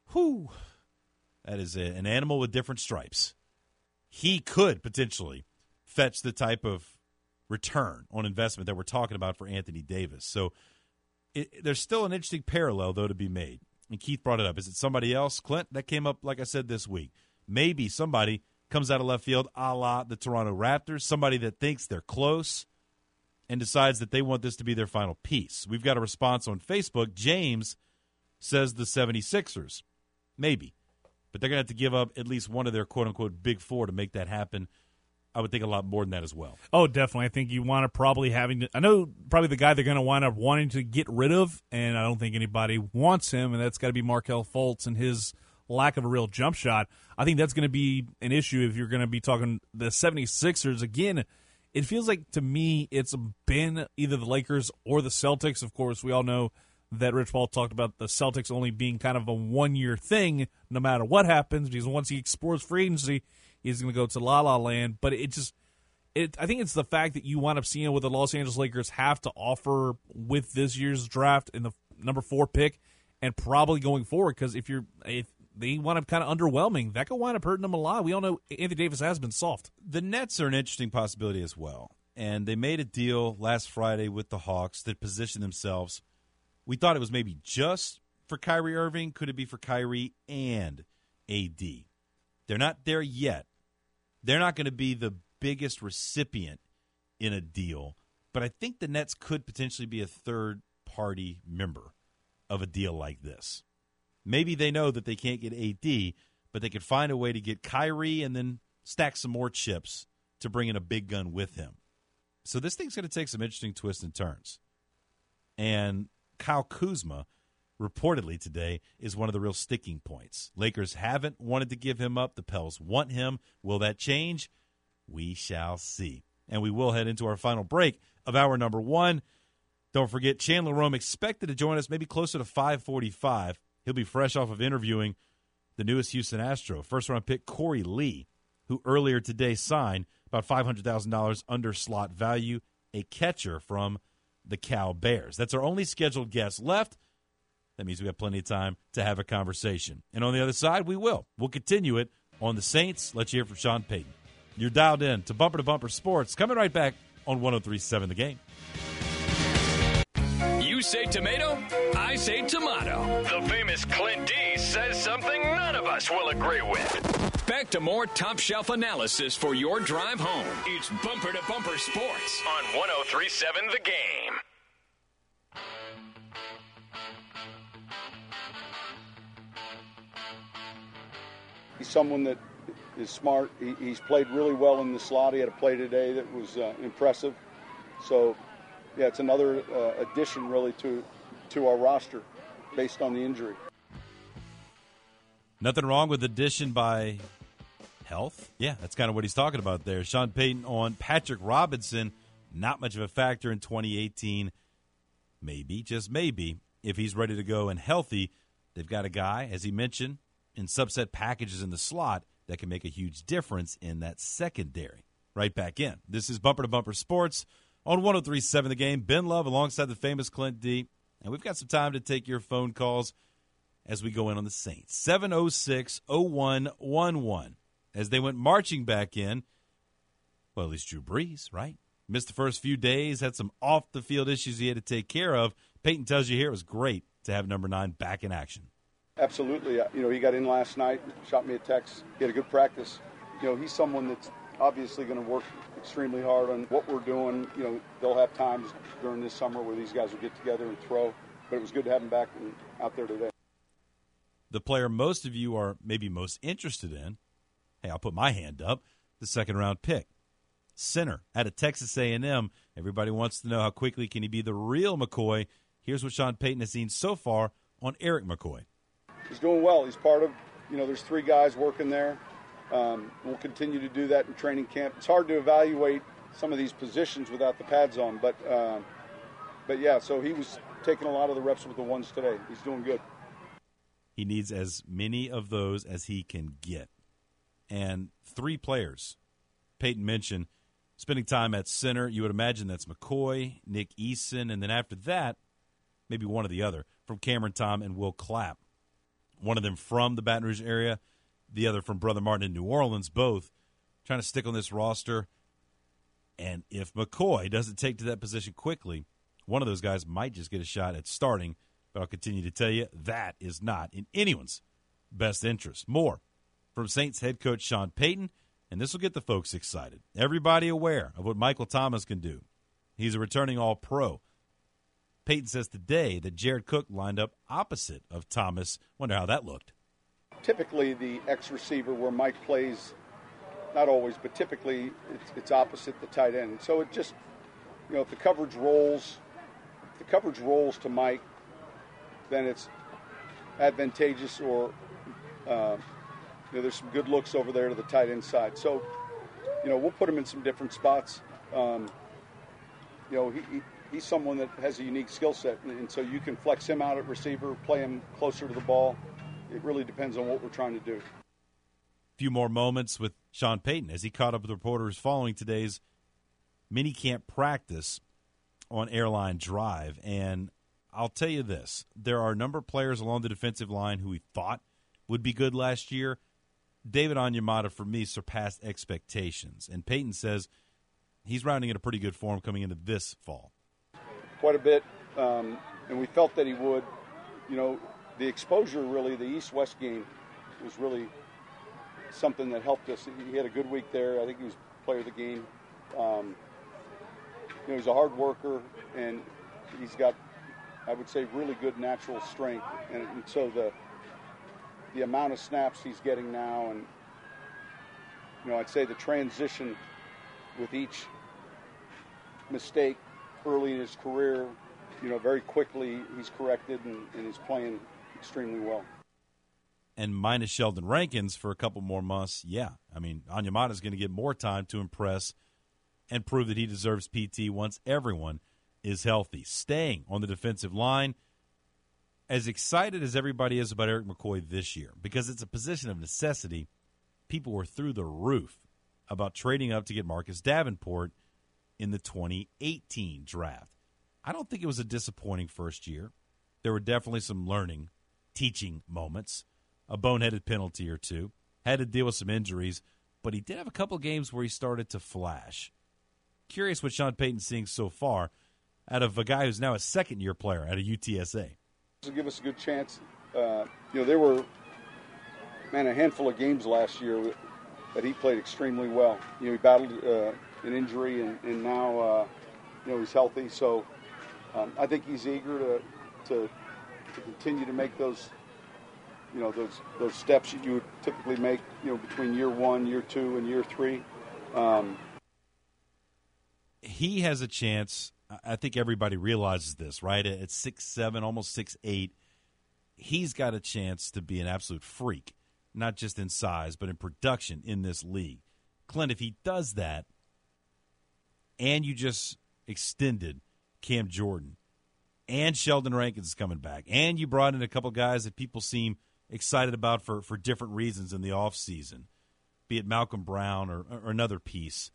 H: that is an animal with different stripes. He could potentially fetch the type of return on investment that we're talking about for Anthony Davis. So there's still an interesting parallel, though, to be made. And Keith brought it up. Is it somebody else? Clint, that came up, like I said, this week. Maybe somebody comes out of left field a la the Toronto Raptors, somebody that thinks they're close and decides that they want this to be their final piece. We've got a response on Facebook. James says the 76ers. Maybe. But they're going to have to give up at least one of their quote-unquote big four to make that happen. I would think a lot more than that as well.
J: Oh, definitely. I think you want to probably I know probably the guy they're going to wind up wanting to get rid of, and I don't think anybody wants him, and that's got to be Markelle Fultz and his lack of a real jump shot. I think that's going to be an issue if you're going to be talking the 76ers. Again, it feels like to me it's been either the Lakers or the Celtics. Of course, we all know that Rich Paul talked about the Celtics only being kind of a one-year thing no matter what happens, because once he explores free agency, he's going to go to La-La Land. But I think it's the fact that you wind up seeing what the Los Angeles Lakers have to offer with this year's draft in the number 4 pick and probably going forward, because if they wind up kind of underwhelming, that could wind up hurting them a lot. We all know Anthony Davis has been soft.
H: The Nets are an interesting possibility as well. And they made a deal last Friday with the Hawks that positioned themselves. We thought it was maybe just for Kyrie Irving. Could it be for Kyrie and AD? They're not there yet. They're not going to be the biggest recipient in a deal. But I think the Nets could potentially be a third-party member of a deal like this. Maybe they know that they can't get AD, but they could find a way to get Kyrie and then stack some more chips to bring in a big gun with him. So this thing's going to take some interesting twists and turns. And Kyle Kuzma, reportedly today, is one of the real sticking points. Lakers haven't wanted to give him up. The Pels want him. Will that change? We shall see. And we will head into our final break of hour number 1. Don't forget, Chandler Rome expected to join us maybe closer to 5:45. He'll be fresh off of interviewing the newest Houston Astro, first-round pick Corey Lee, who earlier today signed about $500,000 under slot value, a catcher from the Cal Bears. That's our only scheduled guest left. That means we have plenty of time to have a conversation. And on the other side, we'll continue it on the Saints. Let's hear from Sean Payton. You're dialed in to Bumper Sports. Coming right back on 103.7 The Game.
G: You say tomato, I say tomato. The famous Clint D says something none of us will agree with. Back to more top shelf analysis for your drive home. It's Bumper to Bumper Sports on 103.7 The Game.
L: He's someone that is smart. He's played really well in the slot. He had a play today that was impressive. So, yeah, it's another addition really to our roster based on the injury.
H: Nothing wrong with addition by health. Yeah, that's kind of what he's talking about there. Sean Payton on Patrick Robinson, not much of a factor in 2018. Maybe, just maybe, if he's ready to go and healthy, they've got a guy, as he mentioned, in subset packages in the slot that can make a huge difference in that secondary. Right back in. This is Bumper to Bumper Sports on 103.7 The Game. Ben Love alongside the famous Clint D. And we've got some time to take your phone calls as we go in on the Saints. 706-0111. As they went marching back in, well, at least Drew Brees, right? Missed the first few days, had some off-the-field issues he had to take care of. Peyton tells you here it was great to have number 9 back in action.
L: Absolutely. He got in last night, shot me a text. He had a good practice. He's someone that's obviously going to work extremely hard on what we're doing. They'll have times during this summer where these guys will get together and throw. But it was good to have him back out there today.
H: The player most of you are maybe most interested in, hey, I'll put my hand up, the second-round pick. Center out of Texas A&M. Everybody wants to know how quickly can he be the real McCoy. Here's what Sean Payton has seen so far on Eric McCoy.
L: He's doing well. He's part of, there's 3 guys working there. We'll continue to do that in training camp. It's hard to evaluate some of these positions without the pads on, but yeah, so he was taking a lot of the reps with the ones today. He's doing good.
H: He needs as many of those as he can get. And 3 players, Peyton mentioned, spending time at center. You would imagine that's McCoy, Nick Eason, and then after that, maybe one or the other, from Cameron Tom and Will Clapp. One of them from the Baton Rouge area, the other from Brother Martin in New Orleans, both trying to stick on this roster. And if McCoy doesn't take to that position quickly, one of those guys might just get a shot at starting. But I'll continue to tell you that is not in anyone's best interest. More from Saints head coach Sean Payton, and this will get the folks excited. Everybody aware of what Michael Thomas can do. He's a returning All-Pro. Payton says today that Jared Cook lined up opposite of Thomas. Wonder how that looked.
L: Typically, the X-receiver where Mike plays, not always, but typically it's opposite the tight end. So it just, if the coverage rolls to Mike, then it's advantageous, or there's some good looks over there to the tight end side. So, we'll put him in some different spots. He's someone that has a unique skill set, and so you can flex him out at receiver, play him closer to the ball. It really depends on what we're trying to do.
H: A few more moments with Sean Payton as he caught up with reporters following today's minicamp practice on Airline Drive. And I'll tell you this, there are a number of players along the defensive line who we thought would be good last year. David Onyemata, for me, surpassed expectations. And Payton says he's rounding into pretty good form coming into this fall.
L: Quite a bit, and we felt that he would. The exposure, really, the East-West game was really something that helped us. He had a good week there. I think he was player of the game. He's a hard worker, and he's got, I would say, really good natural strength. And so the amount of snaps he's getting now, and I'd say the transition with each mistake early in his career, very quickly he's corrected and he's playing extremely well.
H: And minus Sheldon Rankins for a couple more months, yeah. I mean, Onyemata's going to get more time to impress and prove that he deserves PT once everyone is healthy. Staying on the defensive line, as excited as everybody is about Eric McCoy this year, because it's a position of necessity, people were through the roof about trading up to get Marcus Davenport in the 2018 draft. I don't think it was a disappointing first year. There were definitely some learning, teaching moments, a boneheaded penalty or two, had to deal with some injuries, but he did have a couple of games where he started to flash. Curious what Sean Payton's seeing so far out of a guy who's now a second-year player out of UTSA.
L: To give us a good chance. There were, a handful of games last year that he played extremely well. He battled an injury, and now, he's healthy. So I think he's eager to continue to make those steps that you would typically make, between year 1, year 2, and year 3.
H: He has a chance. I think everybody realizes this, right? At 6'7", almost 6'8", he's got a chance to be an absolute freak, not just in size, but in production in this league. Clint, if he does that, and you just extended Cam Jordan, and Sheldon Rankins is coming back, and you brought in a couple guys that people seem excited about for different reasons in the offseason, be it Malcolm Brown or another piece,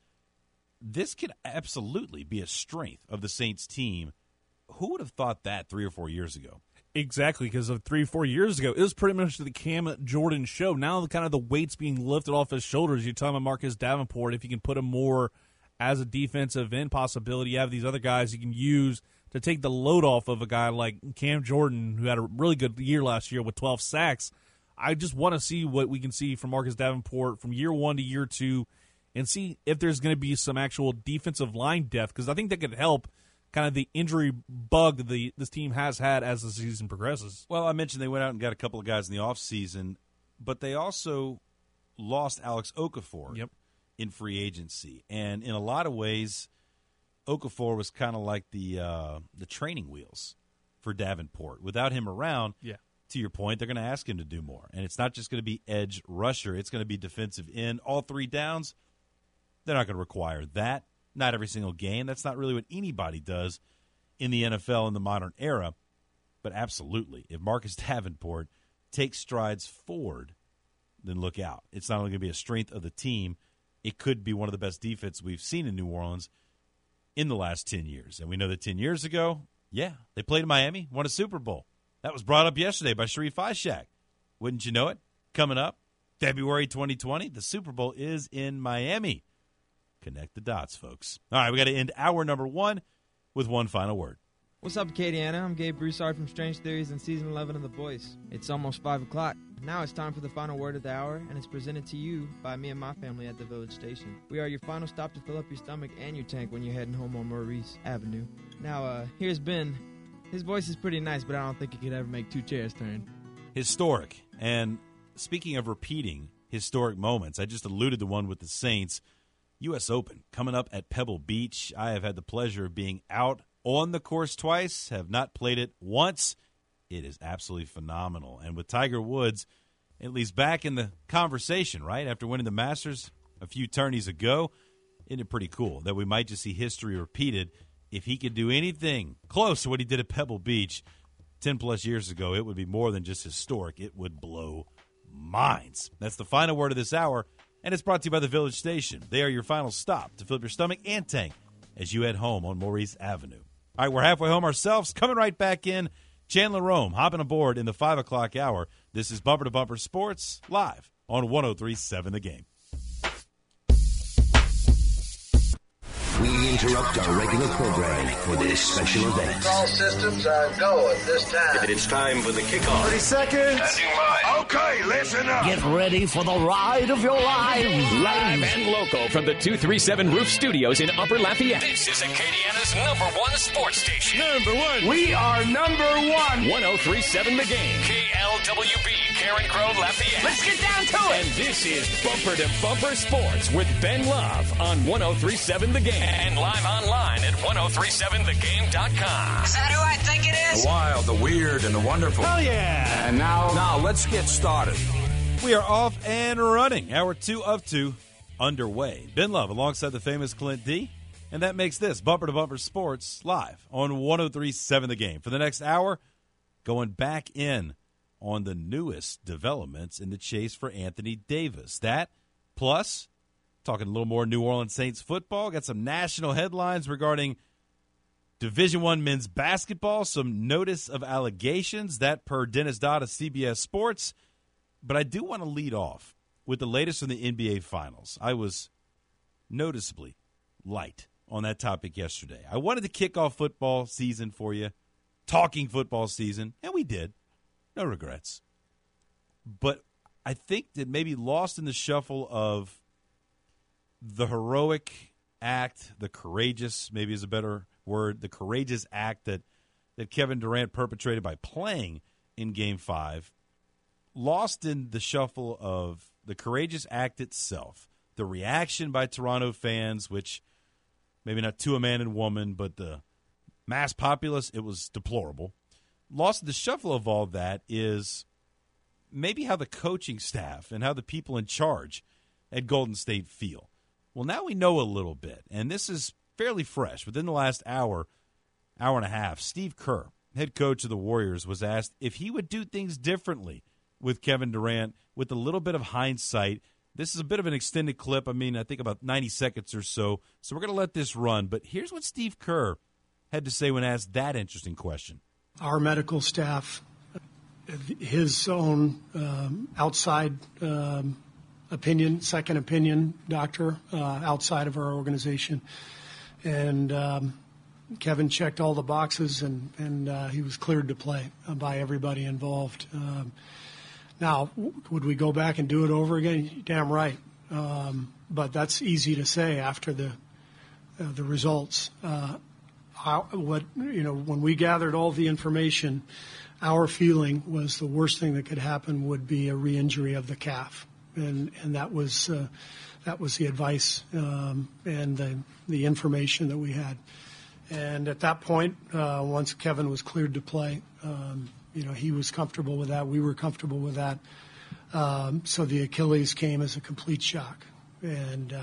H: this could absolutely be a strength of the Saints team. Who would have thought that 3 or 4 years ago?
J: Exactly, because of 3 or 4 years ago, it was pretty much the Cam Jordan show. Now kind of the weight's being lifted off his shoulders. You're talking about Marcus Davenport. If you can put him more as a defensive end possibility, you have these other guys you can use to take the load off of a guy like Cam Jordan, who had a really good year last year with 12 sacks. I just want to see what we can see from Marcus Davenport from year 1 to year 2 and see if there's going to be some actual defensive line depth, because I think that could help kind of the injury bug this team has had as the season progresses.
H: Well, I mentioned they went out and got a couple of guys in the offseason, but they also lost Alex Okafor in free agency. And in a lot of ways, Okafor was kind of like the training wheels for Davenport. Without him around, to your point, they're going to ask him to do more. And it's not just going to be edge rusher. It's going to be defensive end. All 3 downs, they're not going to require that. Not every single game. That's not really what anybody does in the NFL in the modern era. But absolutely, if Marcus Davenport takes strides forward, then look out. It's not only going to be a strength of the team, it could be one of the best defenses we've seen in New Orleans in the last 10 years. And we know that 10 years ago, they played in Miami, won a Super Bowl. That was brought up yesterday by Sharif Ishaq. Wouldn't you know it? Coming up, February 2020, the Super Bowl is in Miami. Connect the dots, folks. All right, we got to end hour number 1 with one final word.
M: What's up, Acadiana? I'm Gabe Broussard from Strange Theories and Season 11 of The Voice. It's almost 5 o'clock. Now it's time for the final word of the hour, and it's presented to you by me and my family at the Village Station. We are your final stop to fill up your stomach and your tank when you're heading home on Maurice Avenue. Now, here's Ben. His voice is pretty nice, but I don't think he could ever make 2 chairs turn.
H: Historic. And speaking of repeating historic moments, I just alluded to one with the Saints. U.S. Open coming up at Pebble Beach. I have had the pleasure of being out on the course twice, have not played it once. It is absolutely phenomenal. And with Tiger Woods, at least back in the conversation, right, after winning the Masters a few tourneys ago, isn't it pretty cool that we might just see history repeated? If he could do anything close to what he did at Pebble Beach 10-plus years ago, it would be more than just historic. It would blow minds. That's the final word of this hour. And it's brought to you by the Village Station. They are your final stop to fill up your stomach and tank as you head home on Maurice Avenue. All right, we're halfway home ourselves. Coming right back in, Chandler Rome hopping aboard in the 5 o'clock hour. This is Bumper to Bumper Sports live on 103.7 The Game.
A: We interrupt our regular programming for this special event.
B: All systems are go at this time.
A: It's time for the kickoff.
B: 30 seconds.
D: Okay, listen up.
F: Get ready for the ride of your lives. Live and local from the 237 Roof Studios in Upper Lafayette. This is Acadiana's #1 sports station. #1. We are #1. 103.7 The Game. KLWB, Karen Crow, Lafayette. Let's get down to it. And this is Bumper to Bumper Sports with Ben Love on 103.7 The Game. And live online at 1037thegame.com.
E: Is that who I think it is?
D: The wild, the weird, and the wonderful.
F: Hell yeah.
D: And now let's get started.
H: We are off and running. Hour 2 of 2 underway. Ben Love alongside the famous Clint D. And that makes this Bumper to Bumper Sports live on 103.7 The Game. For the next hour, going back in on the newest developments in the chase for Anthony Davis. That plus talking a little more New Orleans Saints football. Got some national headlines regarding Division I men's basketball. Some notice of allegations. That per Dennis Dodd of CBS Sports. But I do want to lead off with the latest from the NBA Finals. I was noticeably light on that topic yesterday. I wanted to kick off football season for you, talking football season, and we did. No regrets. But I think that maybe lost in the shuffle of the heroic act, the courageous, maybe is a better word, the courageous act that Kevin Durant perpetrated by playing in Game 5, lost in the shuffle of the courageous act itself, the reaction by Toronto fans, which maybe not to a man and woman, but the mass populace, it was deplorable. Lost in the shuffle of all that is maybe how the coaching staff and how the people in charge at Golden State feel. Well, now we know a little bit, and this is fairly fresh. Within the last hour and a half, Steve Kerr, head coach of the Warriors, was asked if he would do things differently with Kevin Durant with a little bit of hindsight. This is a bit of an extended clip. I mean, I think about 90 seconds or so. So we're going to let this run. But here's what Steve Kerr had to say when asked that interesting question.
N: Our medical staff, his own outside opinion, second opinion doctor outside of our organization. And Kevin checked all the boxes, and he was cleared to play by everybody involved. Now, would we go back and do it over again? Damn right. But that's easy to say after the results. When we gathered all the information, our feeling was the worst thing that could happen would be a re-injury of the calf, and that was the advice and the information that we had. And at that point, once Kevin was cleared to play, he was comfortable with that. We were comfortable with that. So the Achilles came as a complete shock. And,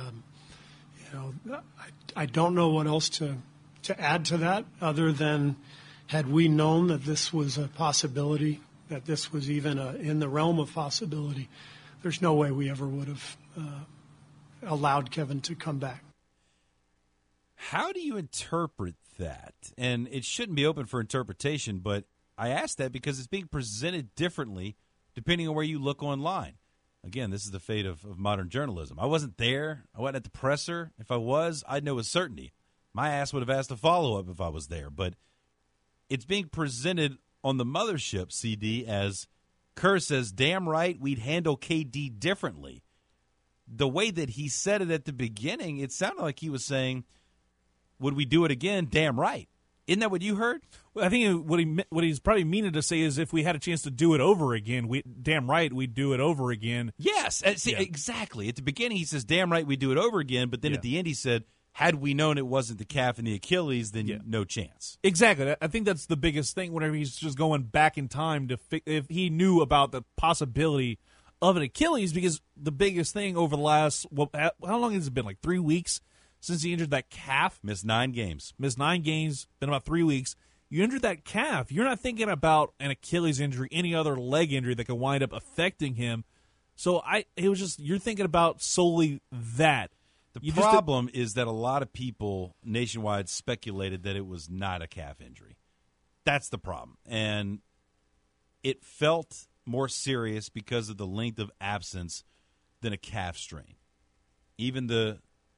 N: I don't know what else to add to that other than had we known that this was a possibility, that this was even in the realm of possibility, there's no way we ever would have allowed Kevin to come back.
H: How do you interpret that? And it shouldn't be open for interpretation, but I ask that because it's being presented differently depending on where you look online. Again, this is the fate of modern journalism. I wasn't there. I wasn't at the presser. If I was, I'd know with certainty. My ass would have asked a follow-up if I was there. But it's being presented on the mothership, CD, as Kerr says, damn right, we'd handle KD differently. The way that he said it at the beginning, it sounded like he was saying, would we do it again? Damn right. Isn't that what you heard?
J: Well, I think what he's probably meaning to say is if we had a chance to do it over again, damn right, we'd do it over again.
H: Yes, exactly. At the beginning, he says, damn right, we'd do it over again. But then at the end, he said, had we known it wasn't the calf and the Achilles, then no chance.
J: Exactly. I think that's the biggest thing whenever he's just going back in time to if he knew about the possibility of an Achilles, because the biggest thing over the last, how long has it been, like 3 weeks? Since he injured that calf.
H: Missed 9 games.
J: Been about 3 weeks. You injured that calf. You're not thinking about an Achilles injury, any other leg injury that could wind up affecting him. So you're thinking about solely that.
H: The problem is that a lot of people nationwide speculated that it was not a calf injury. That's the problem. And it felt more serious because of the length of absence than a calf strain. Even the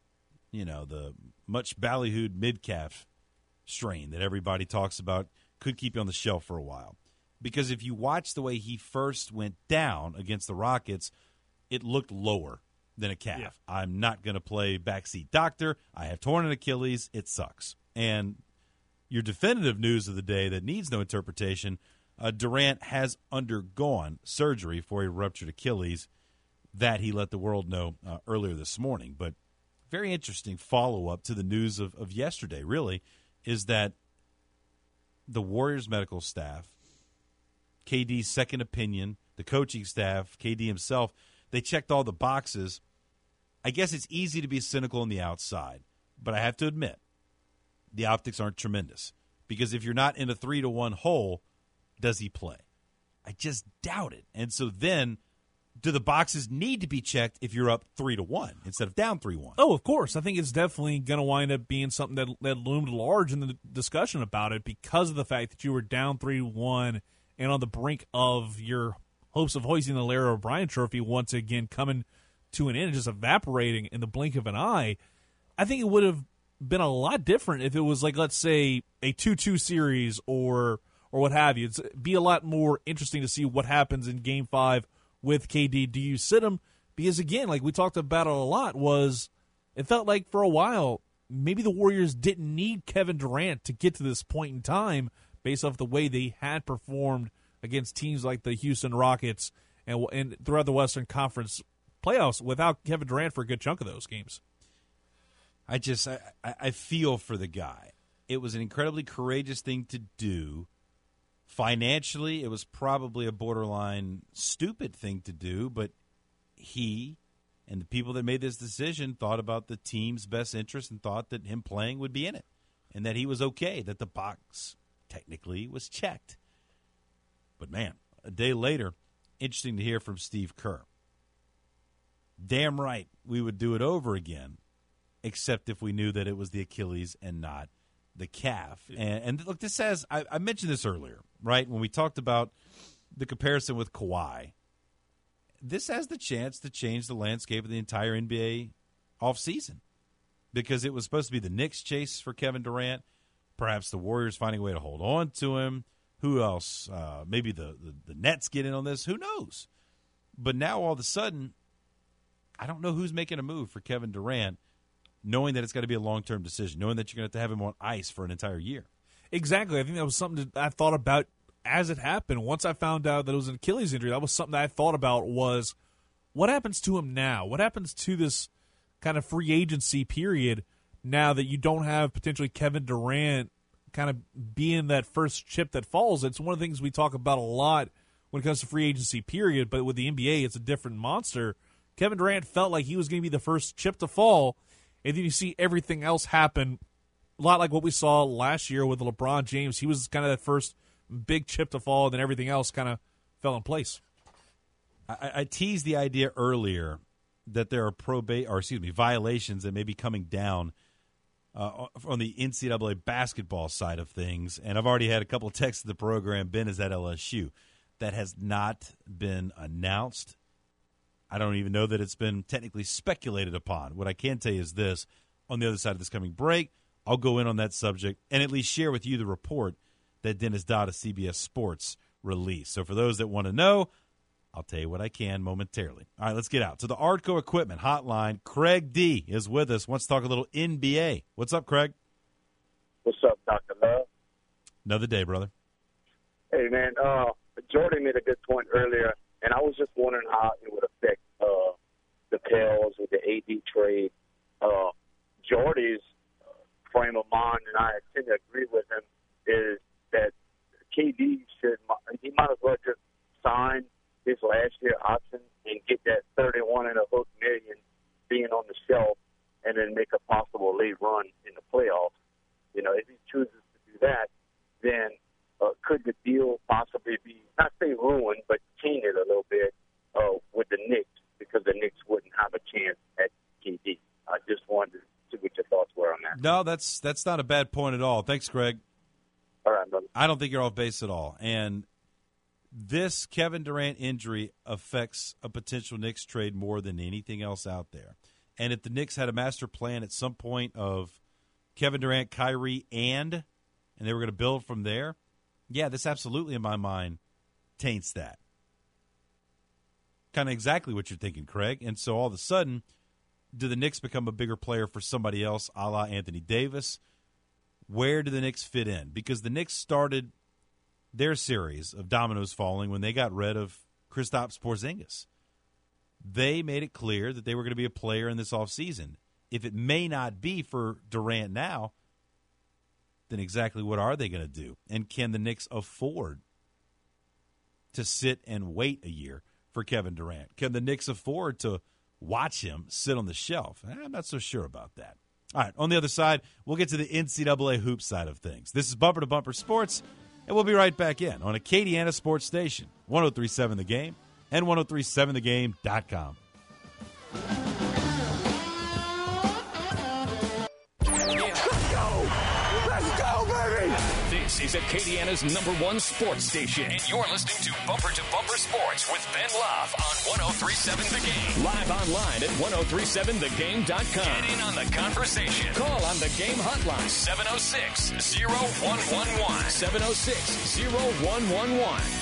H: much ballyhooed mid-calf strain that everybody talks about could keep you on the shelf for a while. Because if you watch the way he first went down against the Rockets, it looked lower than a calf. Yeah. I'm not going to play backseat doctor. I have torn an Achilles. It sucks. And your definitive news of the day that needs no interpretation, Durant has undergone surgery for a ruptured Achilles that he let the world know earlier this morning. But very interesting follow-up to the news of yesterday, really, is that the Warriors medical staff, KD's second opinion, the coaching staff, KD himself, they checked all the boxes. I guess it's easy to be cynical on the outside, but I have to admit, the optics aren't tremendous. Because if you're not in a 3-1 hole, does he play? I just doubt it. And so then, do the boxes need to be checked if you're up 3-1 instead of down 3-1?
J: Oh, of course. I think it's definitely going to wind up being something that loomed large in the discussion about it because of the fact that you were down 3-1 and on the brink of your hopes of hoisting the Larry O'Brien Trophy once again coming to an end and just evaporating in the blink of an eye. I think it would have been a lot different if it was like, let's say, a 2-2 series or what have you. It'd be a lot more interesting to see what happens in Game 5 with KD. Do you sit him? Because, again, like we talked about it a lot, it felt like for a while maybe the Warriors didn't need Kevin Durant to get to this point in time based off the way they had performed against teams like the Houston Rockets and throughout the Western Conference playoffs without Kevin Durant for a good chunk of those games.
H: I feel for the guy. It was an incredibly courageous thing to do. Financially, it was probably a borderline stupid thing to do, but he and the people that made this decision thought about the team's best interest and thought that him playing would be in it and that he was okay, that the box technically was checked. But, man, a day later, interesting to hear from Steve Kerr. Damn right we would do it over again, except if we knew that it was the Achilles and not the calf. And look, this says, I mentioned this earlier, right, when we talked about the comparison with Kawhi. This has the chance to change the landscape of the entire NBA offseason because it was supposed to be the Knicks' chase for Kevin Durant, perhaps the Warriors finding a way to hold on to him. Who else? Maybe the Nets get in on this. Who knows? But now all of a sudden, I don't know who's making a move for Kevin Durant, knowing that it's got to be a long-term decision, knowing that you're going to have him on ice for an entire year.
J: Exactly. I think that was something that I thought about as it happened. Once I found out that it was an Achilles injury, that was something that I thought about was what happens to him now? What happens to this kind of free agency period now that you don't have potentially Kevin Durant kind of being that first chip that falls? It's one of the things we talk about a lot when it comes to free agency period, but with the NBA, it's a different monster. Kevin Durant felt like he was going to be the first chip to fall, and then you see everything else happen, a lot like what we saw last year with LeBron James. He was kind of that first big chip to fall, and then everything else kind of fell in place.
H: I teased the idea earlier that there are violations that may be coming down on the NCAA basketball side of things, and I've already had a couple of texts to the program. Ben is at LSU. That has not been announced. I don't even know that it's been technically speculated upon. What I can tell you is this. On the other side of this coming break, I'll go in on that subject and at least share with you the report that Dennis Dodd of CBS Sports released. So for those that want to know, I'll tell you what I can momentarily. All right, let's get out to the Artco Equipment Hotline. Craig D is with us. Wants to talk a little NBA. What's up, Craig?
O: What's up, Dr. Love?
H: Another day, brother.
O: Hey, man, Jordan made a good point earlier, and I was just wondering how it would affect the Pels with the AD trade. Jordy's frame of mind, and I tend to agree with him, is that KD might as well just sign his last year option and get that $31 million being on the shelf and then make a possible late run in the playoffs. You know, if he chooses to do that, then could the deal possibly be, not say ruined, but tainted a little bit with the Knicks, because the Knicks wouldn't have a chance at KD. I just wanted to see what your thoughts were on that.
H: No, that's not a bad point at all. Thanks, Craig.
O: All right, brother.
H: I don't think you're off base at all. And this Kevin Durant injury affects a potential Knicks trade more than anything else out there. And if the Knicks had a master plan at some point of Kevin Durant, Kyrie, and they were going to build from there, yeah, this absolutely, in my mind, taints that. Kind of exactly what you're thinking, Craig. And so all of a sudden, do the Knicks become a bigger player for somebody else, a la Anthony Davis? Where do the Knicks fit in? Because the Knicks started their series of dominoes falling when they got rid of Kristaps Porzingis. They made it clear that they were going to be a player in this offseason. If it may not be for Durant now, then exactly what are they going to do? And can the Knicks afford to sit and wait a year for Kevin Durant? Can the Knicks afford to watch him sit on the shelf? I'm not so sure about that. All right, on the other side, we'll get to the NCAA hoop side of things. This is Bumper to Bumper Sports, and we'll be right back in on Acadiana Sports Station, 103.7 The Game and 103.7thegame.com.
G: Let's go, baby!
F: This is Acadiana's #1 sports station, and you're listening to Bumper to Bumper Sports with Ben Love on 103.7 The Game. Live online at 103.7thegame.com. Get in on the conversation. Call on the Game hotline, 706-0111. 706-0111.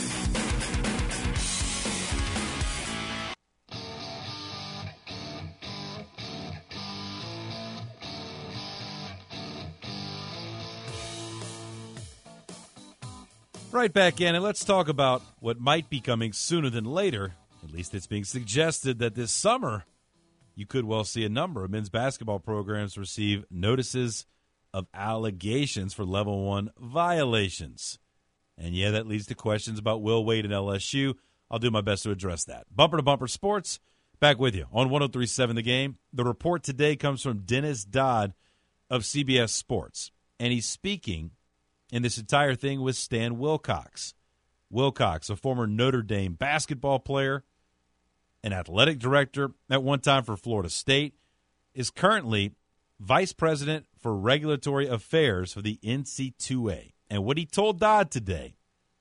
H: Right back in, and let's talk about what might be coming sooner than later. At least it's being suggested that this summer you could well see a number of men's basketball programs receive notices of allegations for Level 1 violations. And yeah, that leads to questions about Will Wade and LSU. I'll do my best to address that. Bumper to Bumper Sports, back with you on 103.7 The Game. The report today comes from Dennis Dodd of CBS Sports, and he's speaking in this entire thing with Stan Wilcox. Wilcox, a former Notre Dame basketball player, an athletic director at one time for Florida State, is currently vice president for regulatory affairs for the NC2A. And what he told Dodd today,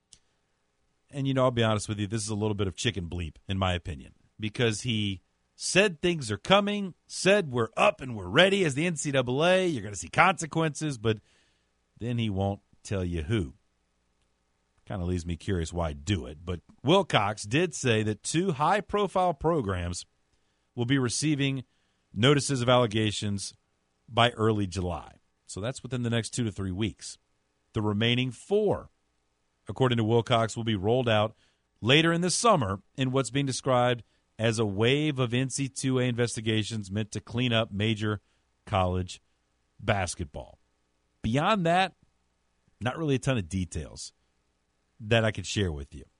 H: and I'll be honest with you, this is a little bit of chicken bleep in my opinion, because he said things are coming, said we're up and we're ready as the NCAA, you're going to see consequences, but then he won't tell you who. Kind of leaves me curious why do it. But Wilcox did say that 2 high-profile programs will be receiving notices of allegations by early July. So that's within the next 2 to 3 weeks. The remaining 4, according to Wilcox, will be rolled out later in the summer in what's being described as a wave of NC2A investigations meant to clean up major college basketball. Beyond that, not really a ton of details that I could share with you.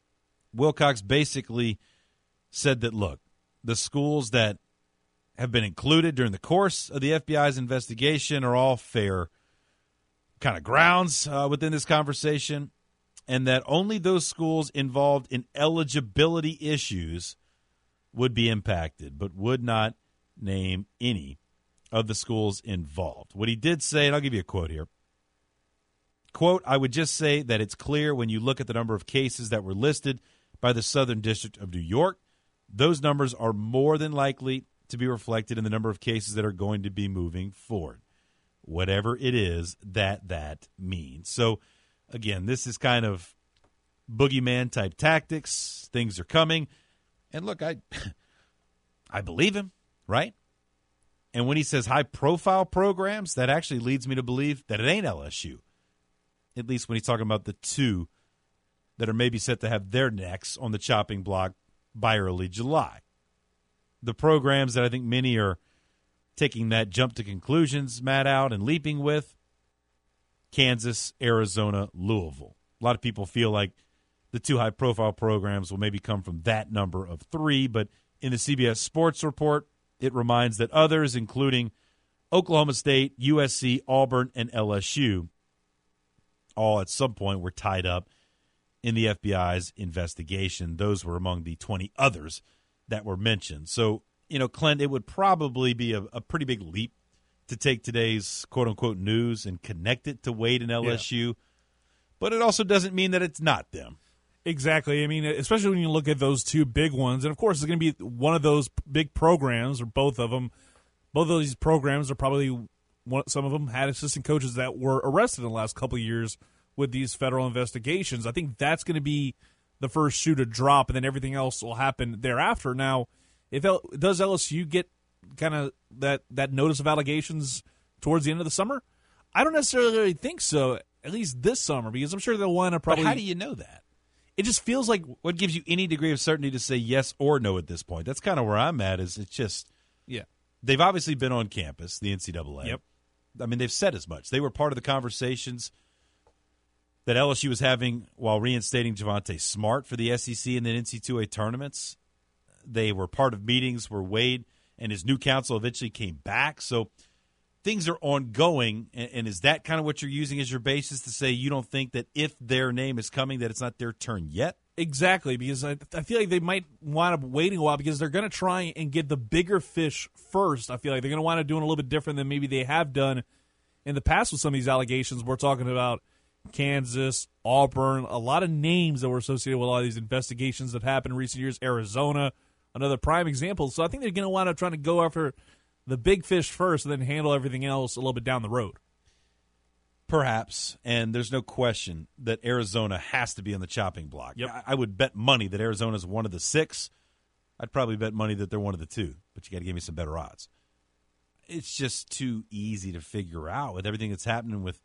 H: Wilcox basically said that, look, the schools that have been included during the course of the FBI's investigation are all fair kind of grounds within this conversation, and that only those schools involved in eligibility issues would be impacted, but would not name any of the schools involved. What he did say, and I'll give you a quote here, quote, I would just say that it's clear when you look at the number of cases that were listed by the Southern District of New York, those numbers are more than likely to be reflected in the number of cases that are going to be moving forward, whatever it is that means. So, again, this is kind of boogeyman-type tactics. Things are coming. And, look, I believe him, right? And when he says high-profile programs, that actually leads me to believe that it ain't LSU. At least when he's talking about the 2 that are maybe set to have their necks on the chopping block by early July. The programs that I think many are taking that jump to conclusions, Matt, out and leaping with, Kansas, Arizona, Louisville. A lot of people feel like the 2 high-profile programs will maybe come from that number of 3, but in the CBS Sports report, it reminds that others, including Oklahoma State, USC, Auburn, and LSU, all at some point were tied up in the FBI's investigation. Those were among the 20 others that were mentioned. So, Clint, it would probably be a pretty big leap to take today's quote-unquote news and connect it to Wade and LSU. Yeah. But it also doesn't mean that it's not them.
J: Exactly. I mean, especially when you look at those 2 big ones. And, of course, it's going to be one of those big programs, or both of them. Both of these programs are probably some of them had assistant coaches that were arrested in the last couple of years with these federal investigations. I think that's going to be the first shoe to drop, and then everything else will happen thereafter. Now, does LSU get kind of that notice of allegations towards the end of the summer? I don't necessarily think so, at least this summer, because I'm sure they'll want to probably.
H: But how do you know that?
J: It just feels like
H: what gives you any degree of certainty to say yes or no at this point. That's kind of where I'm at. Is it's just they've obviously been on campus, the NCAA.
J: Yep.
H: I mean, they've said as much. They were part of the conversations that LSU was having while reinstating Javonte Smart for the SEC and then NC2A tournaments. They were part of meetings where Wade and his new counsel eventually came back. So things are ongoing, and is that kind of what you're using as your basis to say you don't think that if their name is coming that it's not their turn yet?
J: Exactly, because I feel like they might wind up waiting a while because they're going to try and get the bigger fish first. I feel like they're going to wind up doing a little bit different than maybe they have done in the past with some of these allegations. We're talking about Kansas, Auburn, a lot of names that were associated with a lot of these investigations that happened in recent years. Arizona, another prime example. So I think they're going to wind up trying to go after the big fish first and then handle everything else a little bit down the road.
H: Perhaps, and there's no question that Arizona has to be on the chopping block.
J: Yep.
H: I would bet money that Arizona's one of the 6. I'd probably bet money that they're one of the 2, but you got to give me some better odds. It's just too easy to figure out with everything that's happening with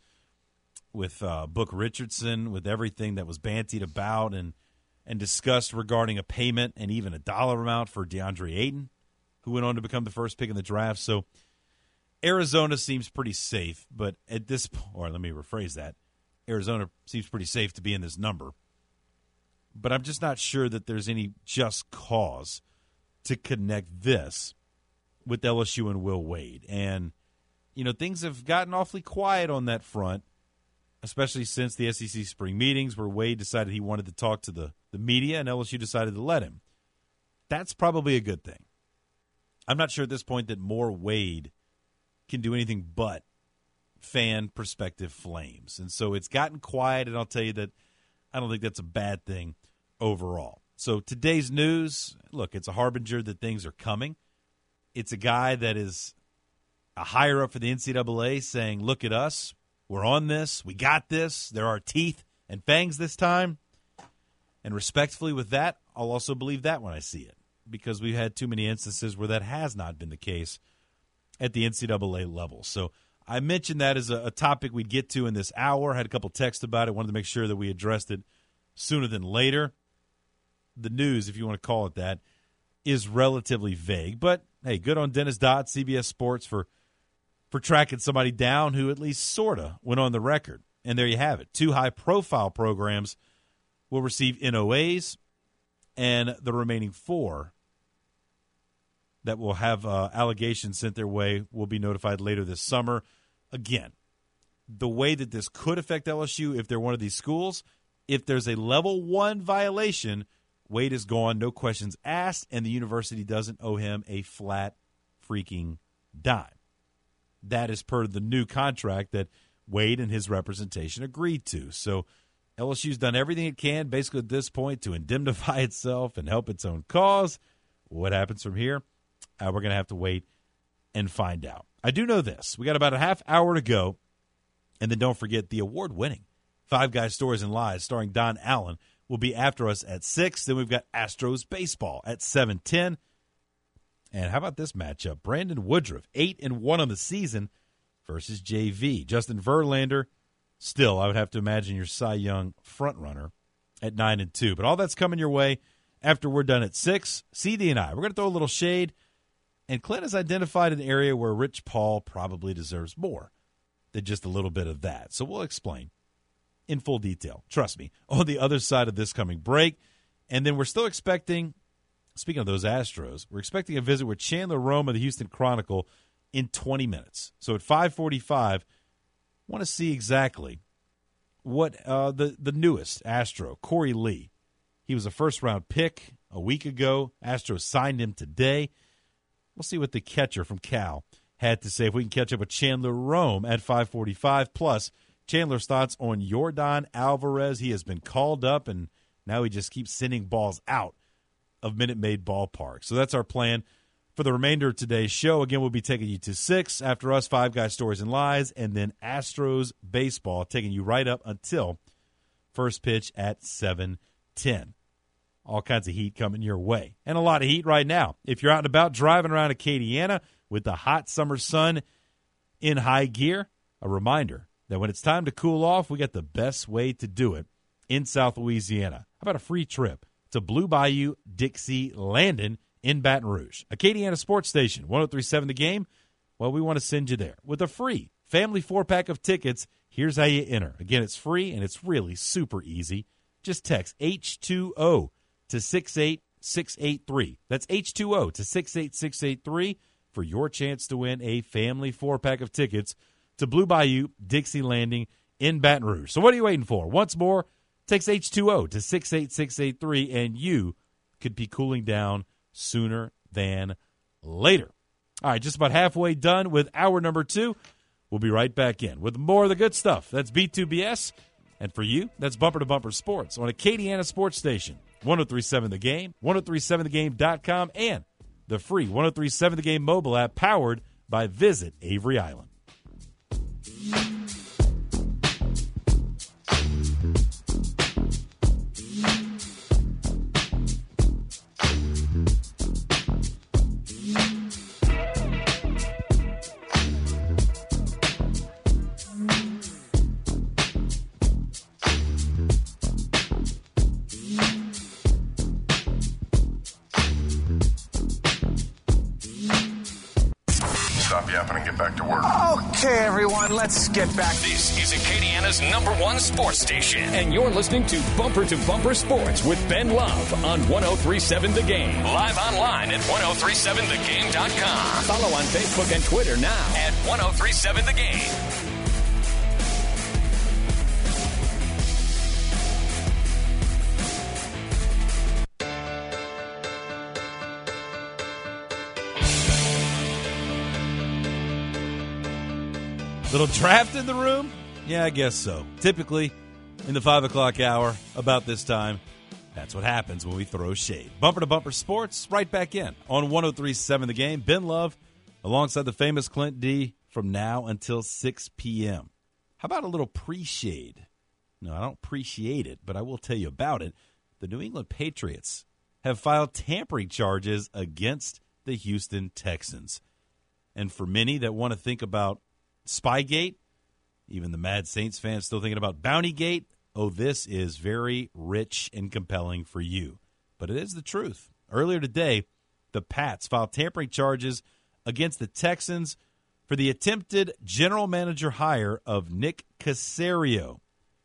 H: Book Richardson, with everything that was bantied about and discussed regarding a payment and even a dollar amount for DeAndre Ayton, who went on to become the first pick in the draft. So Arizona seems pretty safe, but at this point, or let me rephrase that, Arizona seems pretty safe to be in this number. But I'm just not sure that there's any just cause to connect this with LSU and Will Wade. And, things have gotten awfully quiet on that front, especially since the SEC spring meetings where Wade decided he wanted to talk to the media and LSU decided to let him. That's probably a good thing. I'm not sure at this point that more Wade can do anything but fan perspective flames. And so it's gotten quiet, and I'll tell you that I don't think that's a bad thing overall. So today's news, look, it's a harbinger that things are coming. It's a guy that is a higher up for the NCAA saying, look at us. We're on this. We got this. There are teeth and fangs this time. And respectfully with that, I'll also believe that when I see it, because we've had too many instances where that has not been the case at the NCAA level. So I mentioned that as a topic we'd get to in this hour. I had a couple texts about it. Wanted to make sure that we addressed it sooner than later. The news, if you want to call it that, is relatively vague. But, hey, good on Dennis Dodd, CBS Sports, for tracking somebody down who at least sort of went on the record. And there you have it. 2 high-profile programs will receive NOAs, and the remaining 4 that will have allegations sent their way will be notified later this summer. Again, the way that this could affect LSU if they're one of these schools, if there's a level 1 violation, Wade is gone, no questions asked, and the university doesn't owe him a flat freaking dime. That is per the new contract that Wade and his representation agreed to. So LSU's done everything it can, basically at this point, to indemnify itself and help its own cause. What happens from here? We're going to have to wait and find out. I do know this. We got about a half hour to go, and then don't forget the award-winning Five Guys Stories and Lies starring Don Allen will be after us at 6. Then we've got Astros baseball at 7:10. And how about this matchup? Brandon Woodruff, 8-1 on the season versus JV. Justin Verlander, still, I would have to imagine your Cy Young frontrunner at 9-2. But all that's coming your way after we're done at 6. CD and I, we're going to throw a little shade. And Clint has identified an area where Rich Paul probably deserves more than just a little bit of that. So we'll explain in full detail, trust me, on the other side of this coming break. And then we're still expecting, speaking of those Astros, we're expecting a visit with Chandler Rome of the Houston Chronicle in 20 minutes. So at 5:45, want to see exactly what the newest Astro, Corey Lee. He was a first-round pick a week ago. Astros signed him today. We'll see what the catcher from Cal had to say if we can catch up with Chandler Rome at 5:45. Plus, Chandler's thoughts on Yordan Alvarez. He has been called up, and now he just keeps sending balls out of Minute Maid Ballpark. So that's our plan for the remainder of today's show. Again, we'll be taking you to 6. After us, Five Guys Stories and Lies, and then Astros baseball, taking you right up until first pitch at 7:10. All kinds of heat coming your way. And a lot of heat right now. If you're out and about driving around Acadiana with the hot summer sun in high gear, a reminder that when it's time to cool off, we got the best way to do it in South Louisiana. How about a free trip to Blue Bayou Dixie Landing in Baton Rouge? Acadiana Sports Station, 103.7 The Game. Well, we want to send you there with a free family 4-pack of tickets. Here's how you enter. Again, it's free, and it's really super easy. Just text H2O to 68683. That's H2O to 68683 for your chance to win a family 4-pack of tickets to Blue Bayou Dixie Landing in Baton Rouge. So what are you waiting for? Once more, text H2O to 68683, and you could be cooling down sooner than later. All right, just about halfway done with hour number 2. We'll be right back in with more of the good stuff. That's B2BS And for you, that's Bumper to Bumper Sports on Acadiana Sports Station, 103.7 The Game, 103.7thegame.com, and the free 103.7 The Game mobile app powered by Visit Avery Island.
P: Stop yapping and get back to work.
F: Okay, everyone, let's get back. This is Acadiana's #1 sports station, and you're listening to Bumper Sports with Ben Love on 103.7 The Game. Live online at 1037thegame.com. Follow on Facebook and Twitter now at 1037 The Game.
H: Little draft in the room? Yeah, I guess so. Typically, in the 5 o'clock hour, about this time, that's what happens when we throw shade. Bumper to Bumper Sports, right back in on 103.7 The Game. Ben Love, alongside the famous Clint D, from now until 6 p.m. How about a little pre-shade? No, I don't appreciate it, but I will tell you about it. The New England Patriots have filed tampering charges against the Houston Texans. And for many that want to think about Spygate, even the Mad Saints fans still thinking about Bountygate. Oh, this is very rich and compelling for you. But it is the truth. Earlier today, the Pats filed tampering charges against the Texans for the attempted general manager hire of Nick Caserio.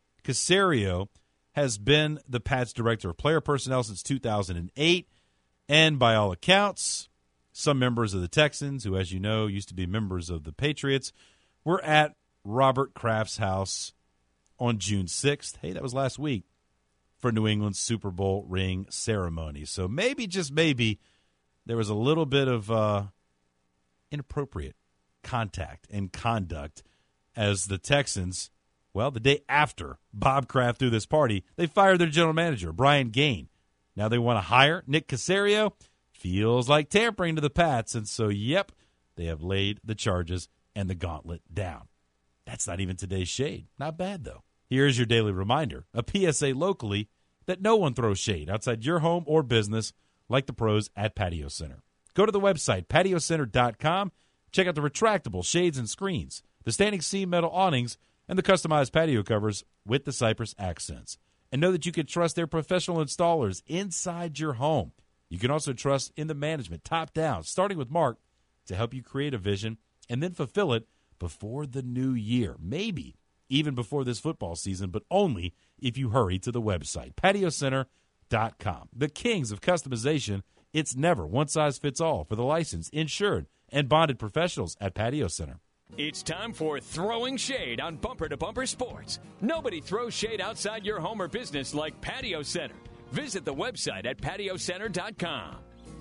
H: Caserio has been the Pats director of player personnel since 2008, and by all accounts, some members of the Texans, who, as you know, used to be members of the Patriots, were at Robert Kraft's house on June 6th. Hey, that was last week for New England's Super Bowl ring ceremony. So maybe, just maybe, there was a little bit of inappropriate contact and conduct as the Texans, well, the day after Bob Kraft threw this party, they fired their general manager, Brian Gaine. Now they want to hire Nick Caserio. Feels like tampering to the Pats. And so, yep, they have laid the charges and the gauntlet down. That's not even today's shade. Not bad, though. Here's your daily reminder, a PSA locally that no one throws shade outside your home or business like the pros at Patio Center. Go to the website, patiocenter.com. Check out the retractable shades and screens, the standing seam metal awnings, and the customized patio covers with the cypress accents. And know that you can trust their professional installers inside your home. You can also trust in the management, top down, starting with Mark, to help you create a vision and then fulfill it before the new year. Maybe even before this football season, but only if you hurry to the website, patiocenter.com. The kings of customization, it's never one size fits all for the licensed, insured, and bonded professionals at Patio Center.
G: It's time for Throwing Shade on Bumper to Bumper Sports. Nobody throws shade outside your home or business like Patio Center. Visit the website at patiocenter.com.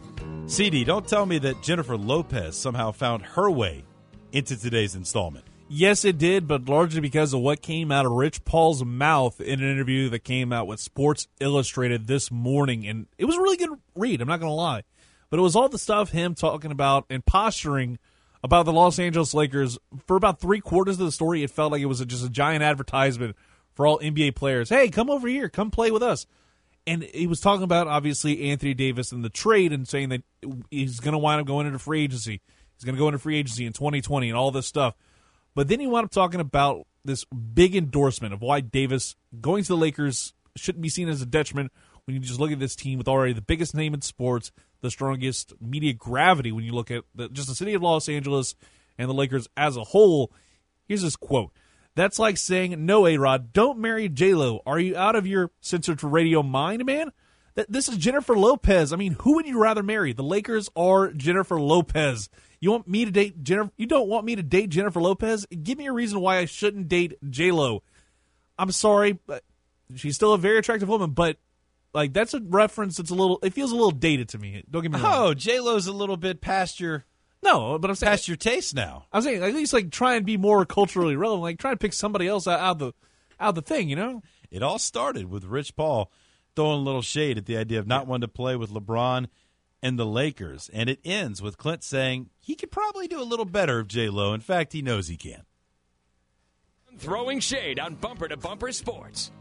H: CD, don't tell me that Jennifer Lopez somehow found her way into today's installment.
J: Yes, it did, but largely because of what came out of Rich Paul's mouth in an interview that came out with Sports Illustrated this morning. And it was a really good read, I'm not going to lie. But it was all the stuff him talking about and posturing about the Los Angeles Lakers. For about 3/4 of the story, it felt like it was just a giant advertisement for all NBA players. Hey, come over here. Come play with us. And he was talking about, obviously, Anthony Davis and the trade and saying that he's going to wind up going into free agency. He's going to go into free agency in 2020 and all this stuff. But then he wound up talking about this big endorsement of why Davis going to the Lakers shouldn't be seen as a detriment when you just look at this team with already the biggest name in sports, the strongest media gravity when you look at just the city of Los Angeles and the Lakers as a whole. Here's this quote. That's like saying, no, A-Rod, don't marry J-Lo. Are you out of your censored to radio mind, man? This is Jennifer Lopez. I mean, who would you rather marry? The Lakers or Jennifer Lopez? You want me to date Jennifer? You don't want me to date Jennifer Lopez? Give me a reason why I shouldn't date J-Lo. I'm sorry, but she's still a very attractive woman, but like that's a reference that's it feels a little dated to me. Don't get me wrong.
H: Oh, J-Lo's a little bit past your
J: but I'm saying
H: past your taste now.
J: I'm saying at least like try and be more culturally relevant. Like try and pick somebody else out out the thing,
H: It all started with Rich Paul throwing a little shade at the idea of not wanting to play with LeBron and the Lakers. And it ends with Clint saying he could probably do a little better of J-Lo. In fact, he knows he can.
G: Throwing shade on Bumper to Bumper Sports.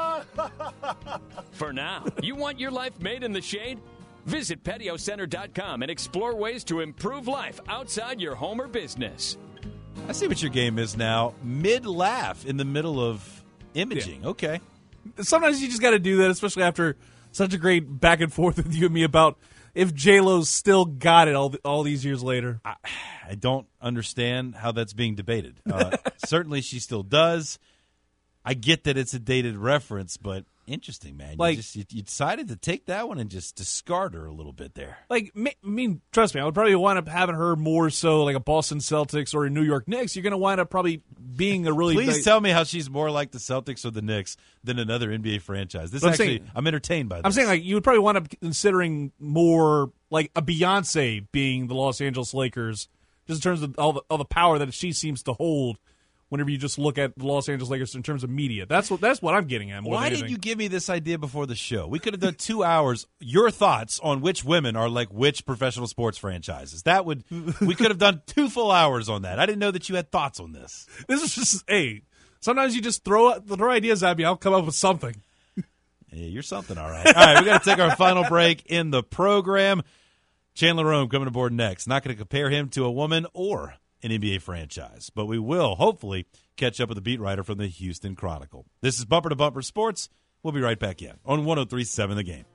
G: For now, you want your life made in the shade? Visit PatioCenter.com and explore ways to improve life outside your home or business.
H: I see what your game is now. Mid-laugh in the middle of imaging. Yeah. Okay.
J: Sometimes you just got to do that, especially after such a great back and forth with you and me about if J-Lo's still got it all these years later.
H: I don't understand how that's being debated. Certainly she still does. I get that it's a dated reference, but interesting, man. You decided to take that one and just discard her a little bit there.
J: Trust me, I would probably wind up having her more so like a Boston Celtics or a New York Knicks. You're going to wind up probably being a really
H: Please tell me how she's more like the Celtics or the Knicks than another NBA franchise. I'm entertained by this.
J: I'm saying you would probably wind up considering more like a Beyonce being the Los Angeles Lakers, just in terms of all the power that she seems to hold. Whenever you just look at the Los Angeles Lakers in terms of media, that's what I'm getting at.
H: Why didn't you give me this idea before the show? We could have done 2 hours. Your thoughts on which women are like which professional sports franchises. We could have done 2 full hours on that. I didn't know that you had thoughts on this.
J: This is just sometimes you just throw ideas at me. I'll come up with something.
H: Yeah, you're something, all right. All right, we got to take our final break in the program. Chandler Rome coming aboard next. Not going to compare him to a woman or an NBA franchise, but we will hopefully catch up with the beat writer from the Houston Chronicle. This is Bumper to Bumper Sports. We'll be right back in on 103.7 The Game.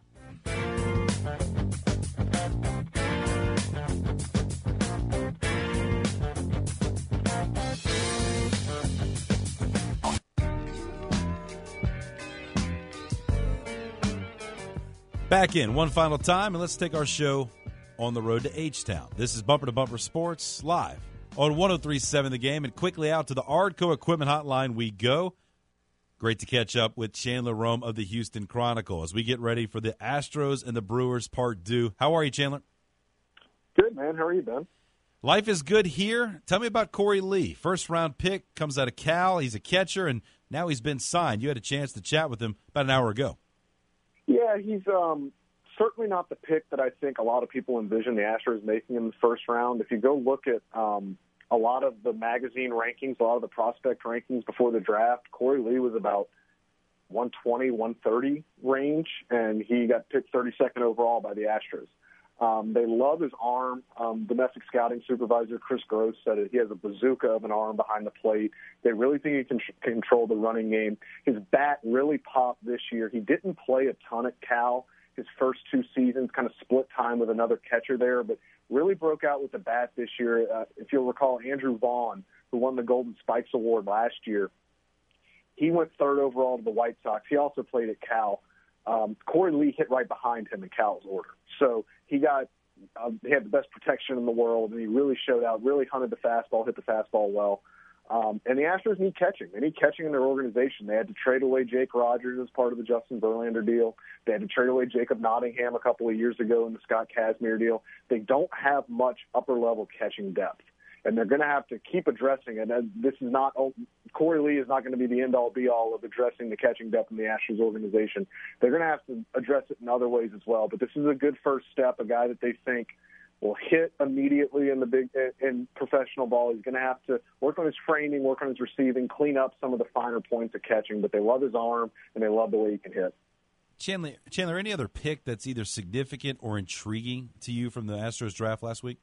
H: Back in one final time, and let's take our show on the road to H-Town. This is Bumper to Bumper Sports live on 103.7 The Game, and quickly out to the Ardco Equipment Hotline we go. Great to catch up with Chandler Rome of the Houston Chronicle as we get ready for the Astros and the Brewers part due. How are you, Chandler?
Q: Good, man. How are you, Ben?
H: Life is good here. Tell me about Corey Lee. First-round pick, comes out of Cal. He's a catcher, and now he's been signed. You had a chance to chat with him about an hour ago.
Q: Yeah, he's certainly not the pick that I think a lot of people envision the Astros making in the first round. If you go look at a lot of the magazine rankings, a lot of the prospect rankings before the draft, Corey Lee was about 120, 130 range, and he got picked 32nd overall by the Astros. They love his arm. Domestic scouting supervisor Chris Gross said he has a bazooka of an arm behind the plate. They really think he can control the running game. His bat really popped this year. He didn't play a ton at Cal his first 2 seasons, kind of split time with another catcher there, but really broke out with the bat this year. If you'll recall, Andrew Vaughn, who won the Golden Spikes Award last year, he went 3rd overall to the White Sox. He also played at Cal. Corey Lee hit right behind him in Cal's order. So he had the best protection in the world, and he really showed out, really hunted the fastball, hit the fastball well. And the Astros need catching. They need catching in their organization. They had to trade away Jake Rogers as part of the Justin Verlander deal. They had to trade away Jacob Nottingham a couple of years ago in the Scott Kazmir deal. They don't have much upper-level catching depth, and they're going to have to keep addressing it. This is not Corey Lee is not going to be the end-all, be-all of addressing the catching depth in the Astros organization. They're going to have to address it in other ways as well. But this is a good first step, a guy that they think will hit immediately in professional ball. He's going to have to work on his framing, work on his receiving, clean up some of the finer points of catching, but they love his arm and they love the way he can hit.
H: Chandler, any other pick that's either significant or intriguing to you from the Astros draft last week?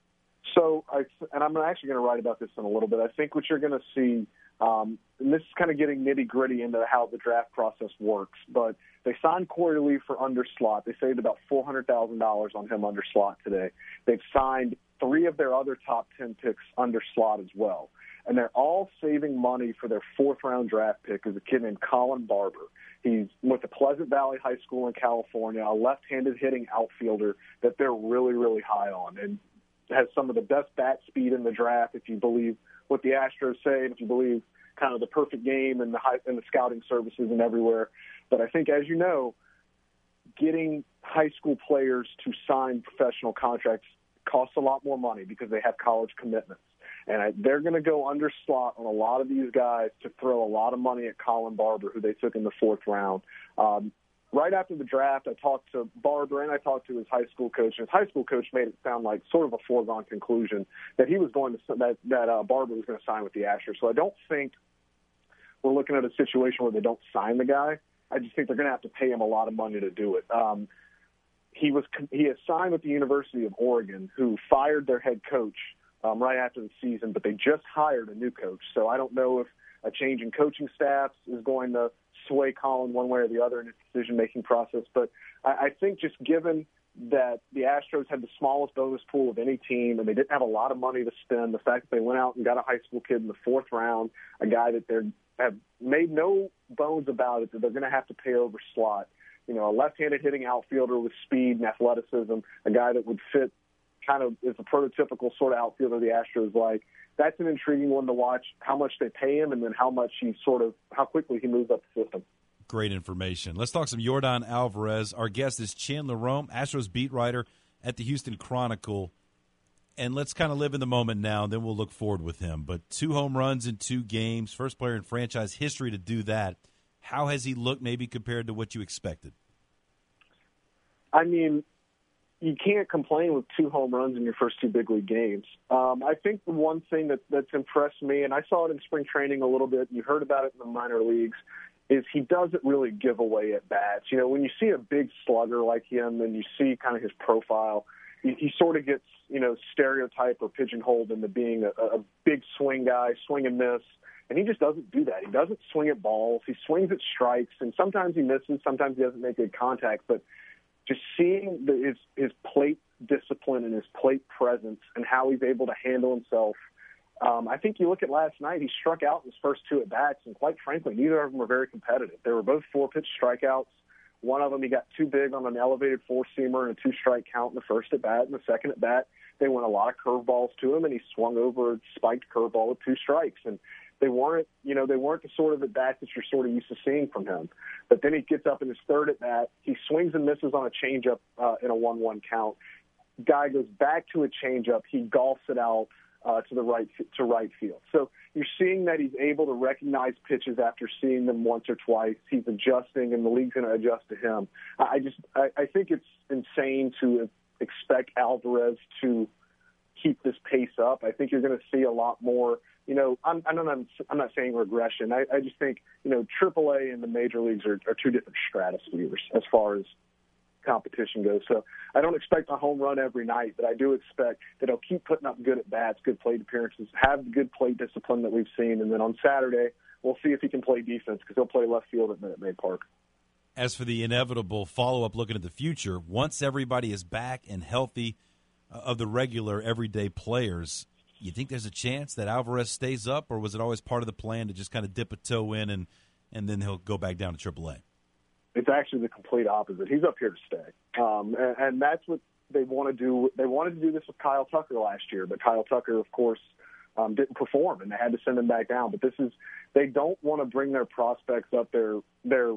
Q: So, I'm actually going to write about this in a little bit. I think what you're going to see, and this is kind of getting nitty-gritty into how the draft process works, but they signed Corey Lee for under slot. They saved about $400,000 on him under slot today. They've signed 3 of their other top 10 picks under slot as well. And they're all saving money for their 4th-round draft pick is a kid named Colin Barber. He's with the Pleasant Valley High School in California, a left-handed hitting outfielder that they're really, really high on, and has some of the best bat speed in the draft if you believe what the Astros say and if you believe kind of the perfect game and the scouting services and everywhere. But I think, as you know, getting high school players to sign professional contracts costs a lot more money because they have college commitments. And they're going to go under slot on a lot of these guys to throw a lot of money at Colin Barber, who they took in the 4th round. Right after the draft, I talked to Barber and I talked to his high school coach. And his high school coach made it sound like sort of a foregone conclusion that he was going to that Barber was going to sign with the Astros. So I don't think we're looking at a situation where they don't sign the guy. I just think they're going to have to pay him a lot of money to do it. He has signed with the University of Oregon, who fired their head coach right after the season, but they just hired a new coach. So I don't know if a change in coaching staffs is going to sway Colin one way or the other in his decision-making process. But I think just given that the Astros had the smallest bonus pool of any team and they didn't have a lot of money to spend, the fact that they went out and got a high school kid in the 4th round, a guy that they have made no bones about it, that they're going to have to pay over slot. You know, a left-handed hitting outfielder with speed and athleticism, a guy that would fit kind of is a prototypical sort of outfielder the Astros like. That's an intriguing one to watch, how much they pay him and then how quickly he moves up the system.
H: Great information. Let's talk some Yordan Alvarez. Our guest is Chandler Rome, Astros beat writer at the Houston Chronicle. And let's kind of live in the moment now, and then we'll look forward with him. But 2 home runs in 2 games, first player in franchise history to do that. How has he looked maybe compared to what you expected?
Q: I mean, you can't complain with 2 home runs in your first 2 big league games. I think the one thing that's impressed me, and I saw it in spring training a little bit, you heard about it in the minor leagues, is he doesn't really give away at bats. You know, when you see a big slugger like him and you see kind of his profile, he sort of gets, you know, stereotyped or pigeonholed into being a big swing guy, swing and miss. And he just doesn't do that. He doesn't swing at balls. He swings at strikes, and sometimes he misses, sometimes he doesn't make good contact. But just seeing his plate discipline and his plate presence and how he's able to handle himself, I think you look at last night, he struck out in his first 2 at-bats, and quite frankly, neither of them were very competitive. They were both 4-pitch strikeouts. One of them, he got too big on an elevated 4-seamer and a 2-strike count in the first at-bat. In the second at-bat, they went a lot of curveballs to him, and he swung over a spiked curveball with 2 strikes. And they weren't the sort of at-bats that you're sort of used to seeing from him. But then he gets up in his third at-bat. He swings and misses on a changeup in a 1-1 count. Guy goes back to a changeup. He golfs it out to right field. So you're seeing that he's able to recognize pitches after seeing them once or twice. He's adjusting, and the league's going to adjust to him. I think it's insane to expect Alvarez to keep this pace up. I think you're going to see a lot more. You know, I'm not saying regression. I just think, you know, AAA and the major leagues are 2 different stratospheres as far as competition goes. So I don't expect a home run every night, but I do expect that he'll keep putting up good at-bats, good plate appearances, have the good plate discipline that we've seen. And then on Saturday, we'll see if he can play defense because he'll play left field at Minute Maid Park.
H: As for the inevitable follow-up looking at the future, once everybody is back and healthy of the regular everyday players, you think there's a chance that Alvarez stays up, or was it always part of the plan to just kind of dip a toe in and then he'll go back down to AAA?
Q: It's actually the complete opposite. He's up here to stay. And that's what they want to do. They wanted to do this with Kyle Tucker last year, but Kyle Tucker, of course, didn't perform, and they had to send him back down. But they don't want to bring their prospects up, their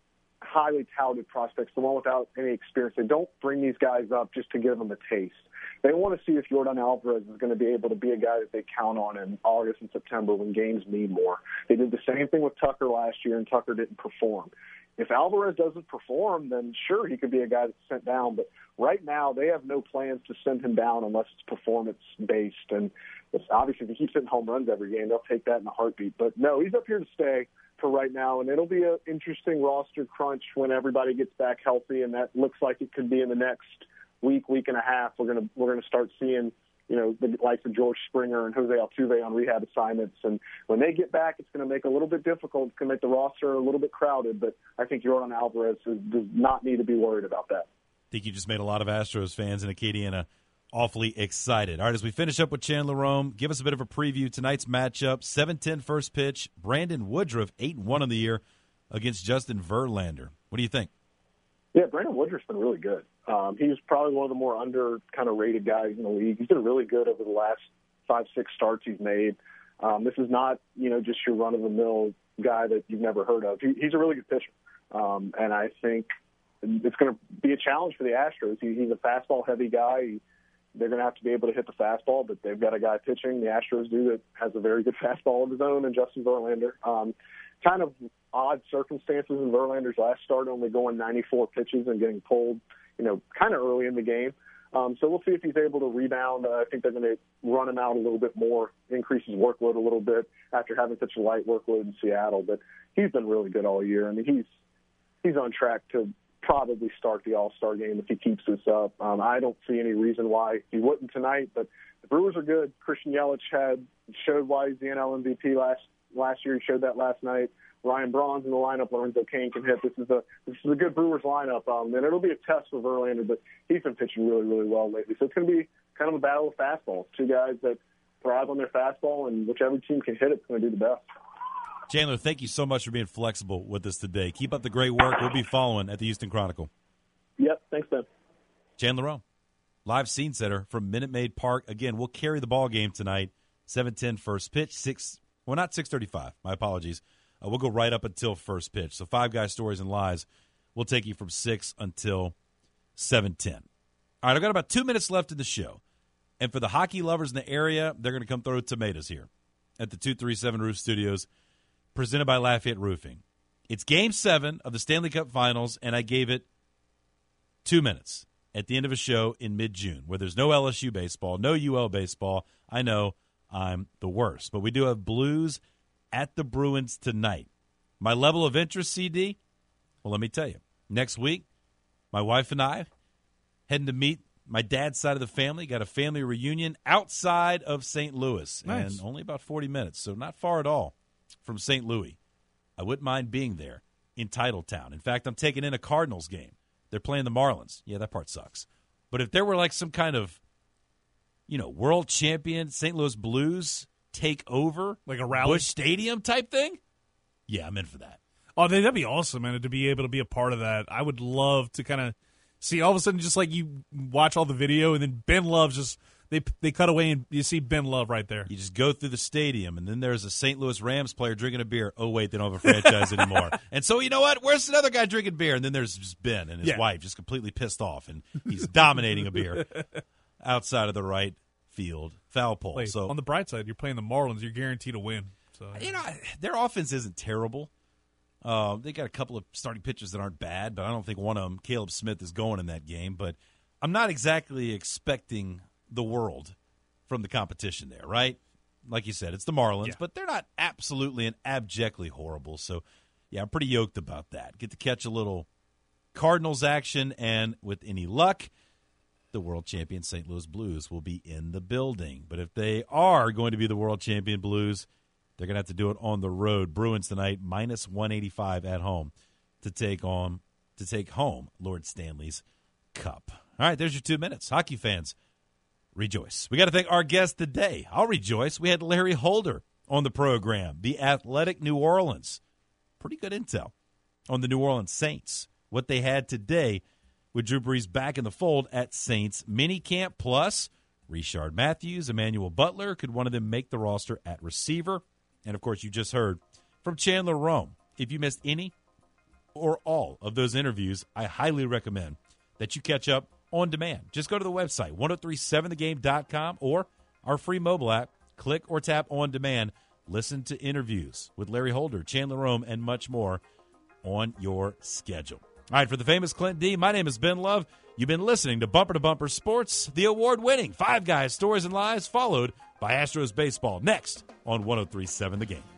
Q: highly touted prospects, the one without any experience. They don't bring these guys up just to give them a taste. They want to see if Yordan Alvarez is going to be able to be a guy that they count on in August and September when games mean more. They did the same thing with Tucker last year, and Tucker didn't perform. If Alvarez doesn't perform, then sure, he could be a guy that's sent down. But right now, they have no plans to send him down unless it's performance-based. And obviously, if he keeps hitting home runs every game, they'll take that in a heartbeat. But no, he's up here to stay for right now, and it'll be an interesting roster crunch when everybody gets back healthy, and that looks like it could be in the next week and a half. We're gonna start seeing, you know, the likes of George Springer and Jose Altuve on rehab assignments. And when they get back, it's going to make it a little bit difficult. It's going to make the roster a little bit crowded. But I think Yordan Alvarez does not need to be worried about that.
H: I think you just made a lot of Astros fans in Acadiana awfully excited. All right, as we finish up with Chandler Rome, give us a bit of a preview. Tonight's matchup, 7:10 first pitch. Brandon Woodruff, 8-1 on the year against Justin Verlander. What do you think?
Q: Yeah, Brandon Woodruff's been really good. He's probably one of the more under kind of rated guys in the league. He's been really good over the last 5-6 starts he's made. This is not, you know, just your run-of-the-mill guy that you've never heard of. He's a really good pitcher. And I think it's going to be a challenge for the Astros. He's a fastball-heavy guy. they're going to have to be able to hit the fastball, but they've got a guy pitching, the Astros do, that has a very good fastball of his own, and Justin Verlander. Kind of odd circumstances in Verlander's last start, only going 94 pitches and getting pulled, kind of early in the game. So we'll see if he's able to rebound. I think they're going to run him out a little bit more, increase his workload a little bit after having such a light workload in Seattle. But he's been really good all year. I mean, he's on track to probably start the All-Star game if he keeps this up. I don't see any reason why he wouldn't tonight, but the Brewers are good. Christian Yelich showed why he's the NL MVP last year. He showed that last night. Ryan Braun's in the lineup. Lorenzo Cain can hit. This is a good Brewers lineup, and it'll be a test for Verlander, but he's been pitching really, really well lately. So it's going to be kind of a battle of fastballs. Two guys that thrive on their fastball, and whichever team can hit it's going to do the best.
H: Chandler, thank you so much for being flexible with us today. Keep up the great work. We'll be following at the Houston Chronicle.
Q: Yep, thanks, Ben.
H: Chandler Rome, live scene setter from Minute Maid Park. Again, we'll carry the ball game tonight. 7:10 first pitch. Not 6:35. My apologies. We'll go right up until first pitch. So Five Guys, Stories, and Lies will take you from 6 until 7:10. All right, I've got about 2 minutes left in the show. And for the hockey lovers in the area, they're going to come throw tomatoes here at the 237 Roof Studios, presented by Lafayette Roofing. It's Game 7 of the Stanley Cup Finals, and I gave it 2 minutes at the end of a show in mid-June where there's no LSU baseball, no UL baseball. I know I'm the worst. But we do have Blues at the Bruins tonight. My level of interest, CD? Well, let me tell you. Next week, my wife and I heading to meet my dad's side of the family. Got a family reunion outside of St. Louis.
J: Nice.
H: And only about 40 minutes, so not far at all from St. Louis. I wouldn't mind being there in Titletown. In fact, I'm taking in a Cardinals game. They're playing the Marlins. Yeah, that part sucks. But if there were like some kind of, world champion St. Louis Blues take over,
J: like a rally,
H: Busch Stadium type thing, yeah, I'm in for that.
J: Oh, that'd be awesome, man, to be able to be a part of that. I would love to kind of see all of a sudden, just like you watch all the video, and then Ben Love just they cut away and you see Ben Love right there.
H: You just go through the stadium, and then there's a St. Louis Rams player drinking a beer. Oh, wait, they don't have a franchise anymore. And so, you know what? Where's another guy drinking beer? And then there's just Ben and his wife just completely pissed off, and he's dominating a beer outside of the right field foul pole.
J: Wait,
H: so
J: on the bright side, you're playing the Marlins. You're guaranteed to win. So
H: their offense isn't terrible. They got a couple of starting pitchers that aren't bad, but I don't think one of them, Caleb Smith, is going in that game. But I'm not exactly expecting the world from the competition there, right? Like you said, it's the Marlins, but they're not absolutely and abjectly horrible. So, yeah, I'm pretty yoked about that. Get to catch a little Cardinals action, and with any luck, the world champion St. Louis Blues will be in the building. But if they are going to be the world champion Blues, they're going to have to do it on the road. Bruins tonight, minus 185 at home to take home Lord Stanley's Cup. All right, there's your 2 minutes. Hockey fans, rejoice. We got to thank our guest today. I'll rejoice. We had Larry Holder on the program, the Athletic New Orleans. Pretty good intel on the New Orleans Saints, what they had today with Drew Brees back in the fold at Saints minicamp, plus Richard Matthews, Emmanuel Butler. Could one of them make the roster at receiver? And, of course, you just heard from Chandler Rome. If you missed any or all of those interviews, I highly recommend that you catch up on demand. Just go to the website, 1037thegame.com, or our free mobile app. Click or tap on demand. Listen to interviews with Larry Holder, Chandler Rome, and much more on your schedule. All right, for the famous Clint D, my name is Ben Love. You've been listening to Bumper to Bumper Sports, the award-winning Five Guys, Stories, and Lies, followed by Astros Baseball, next on 1037 The Game.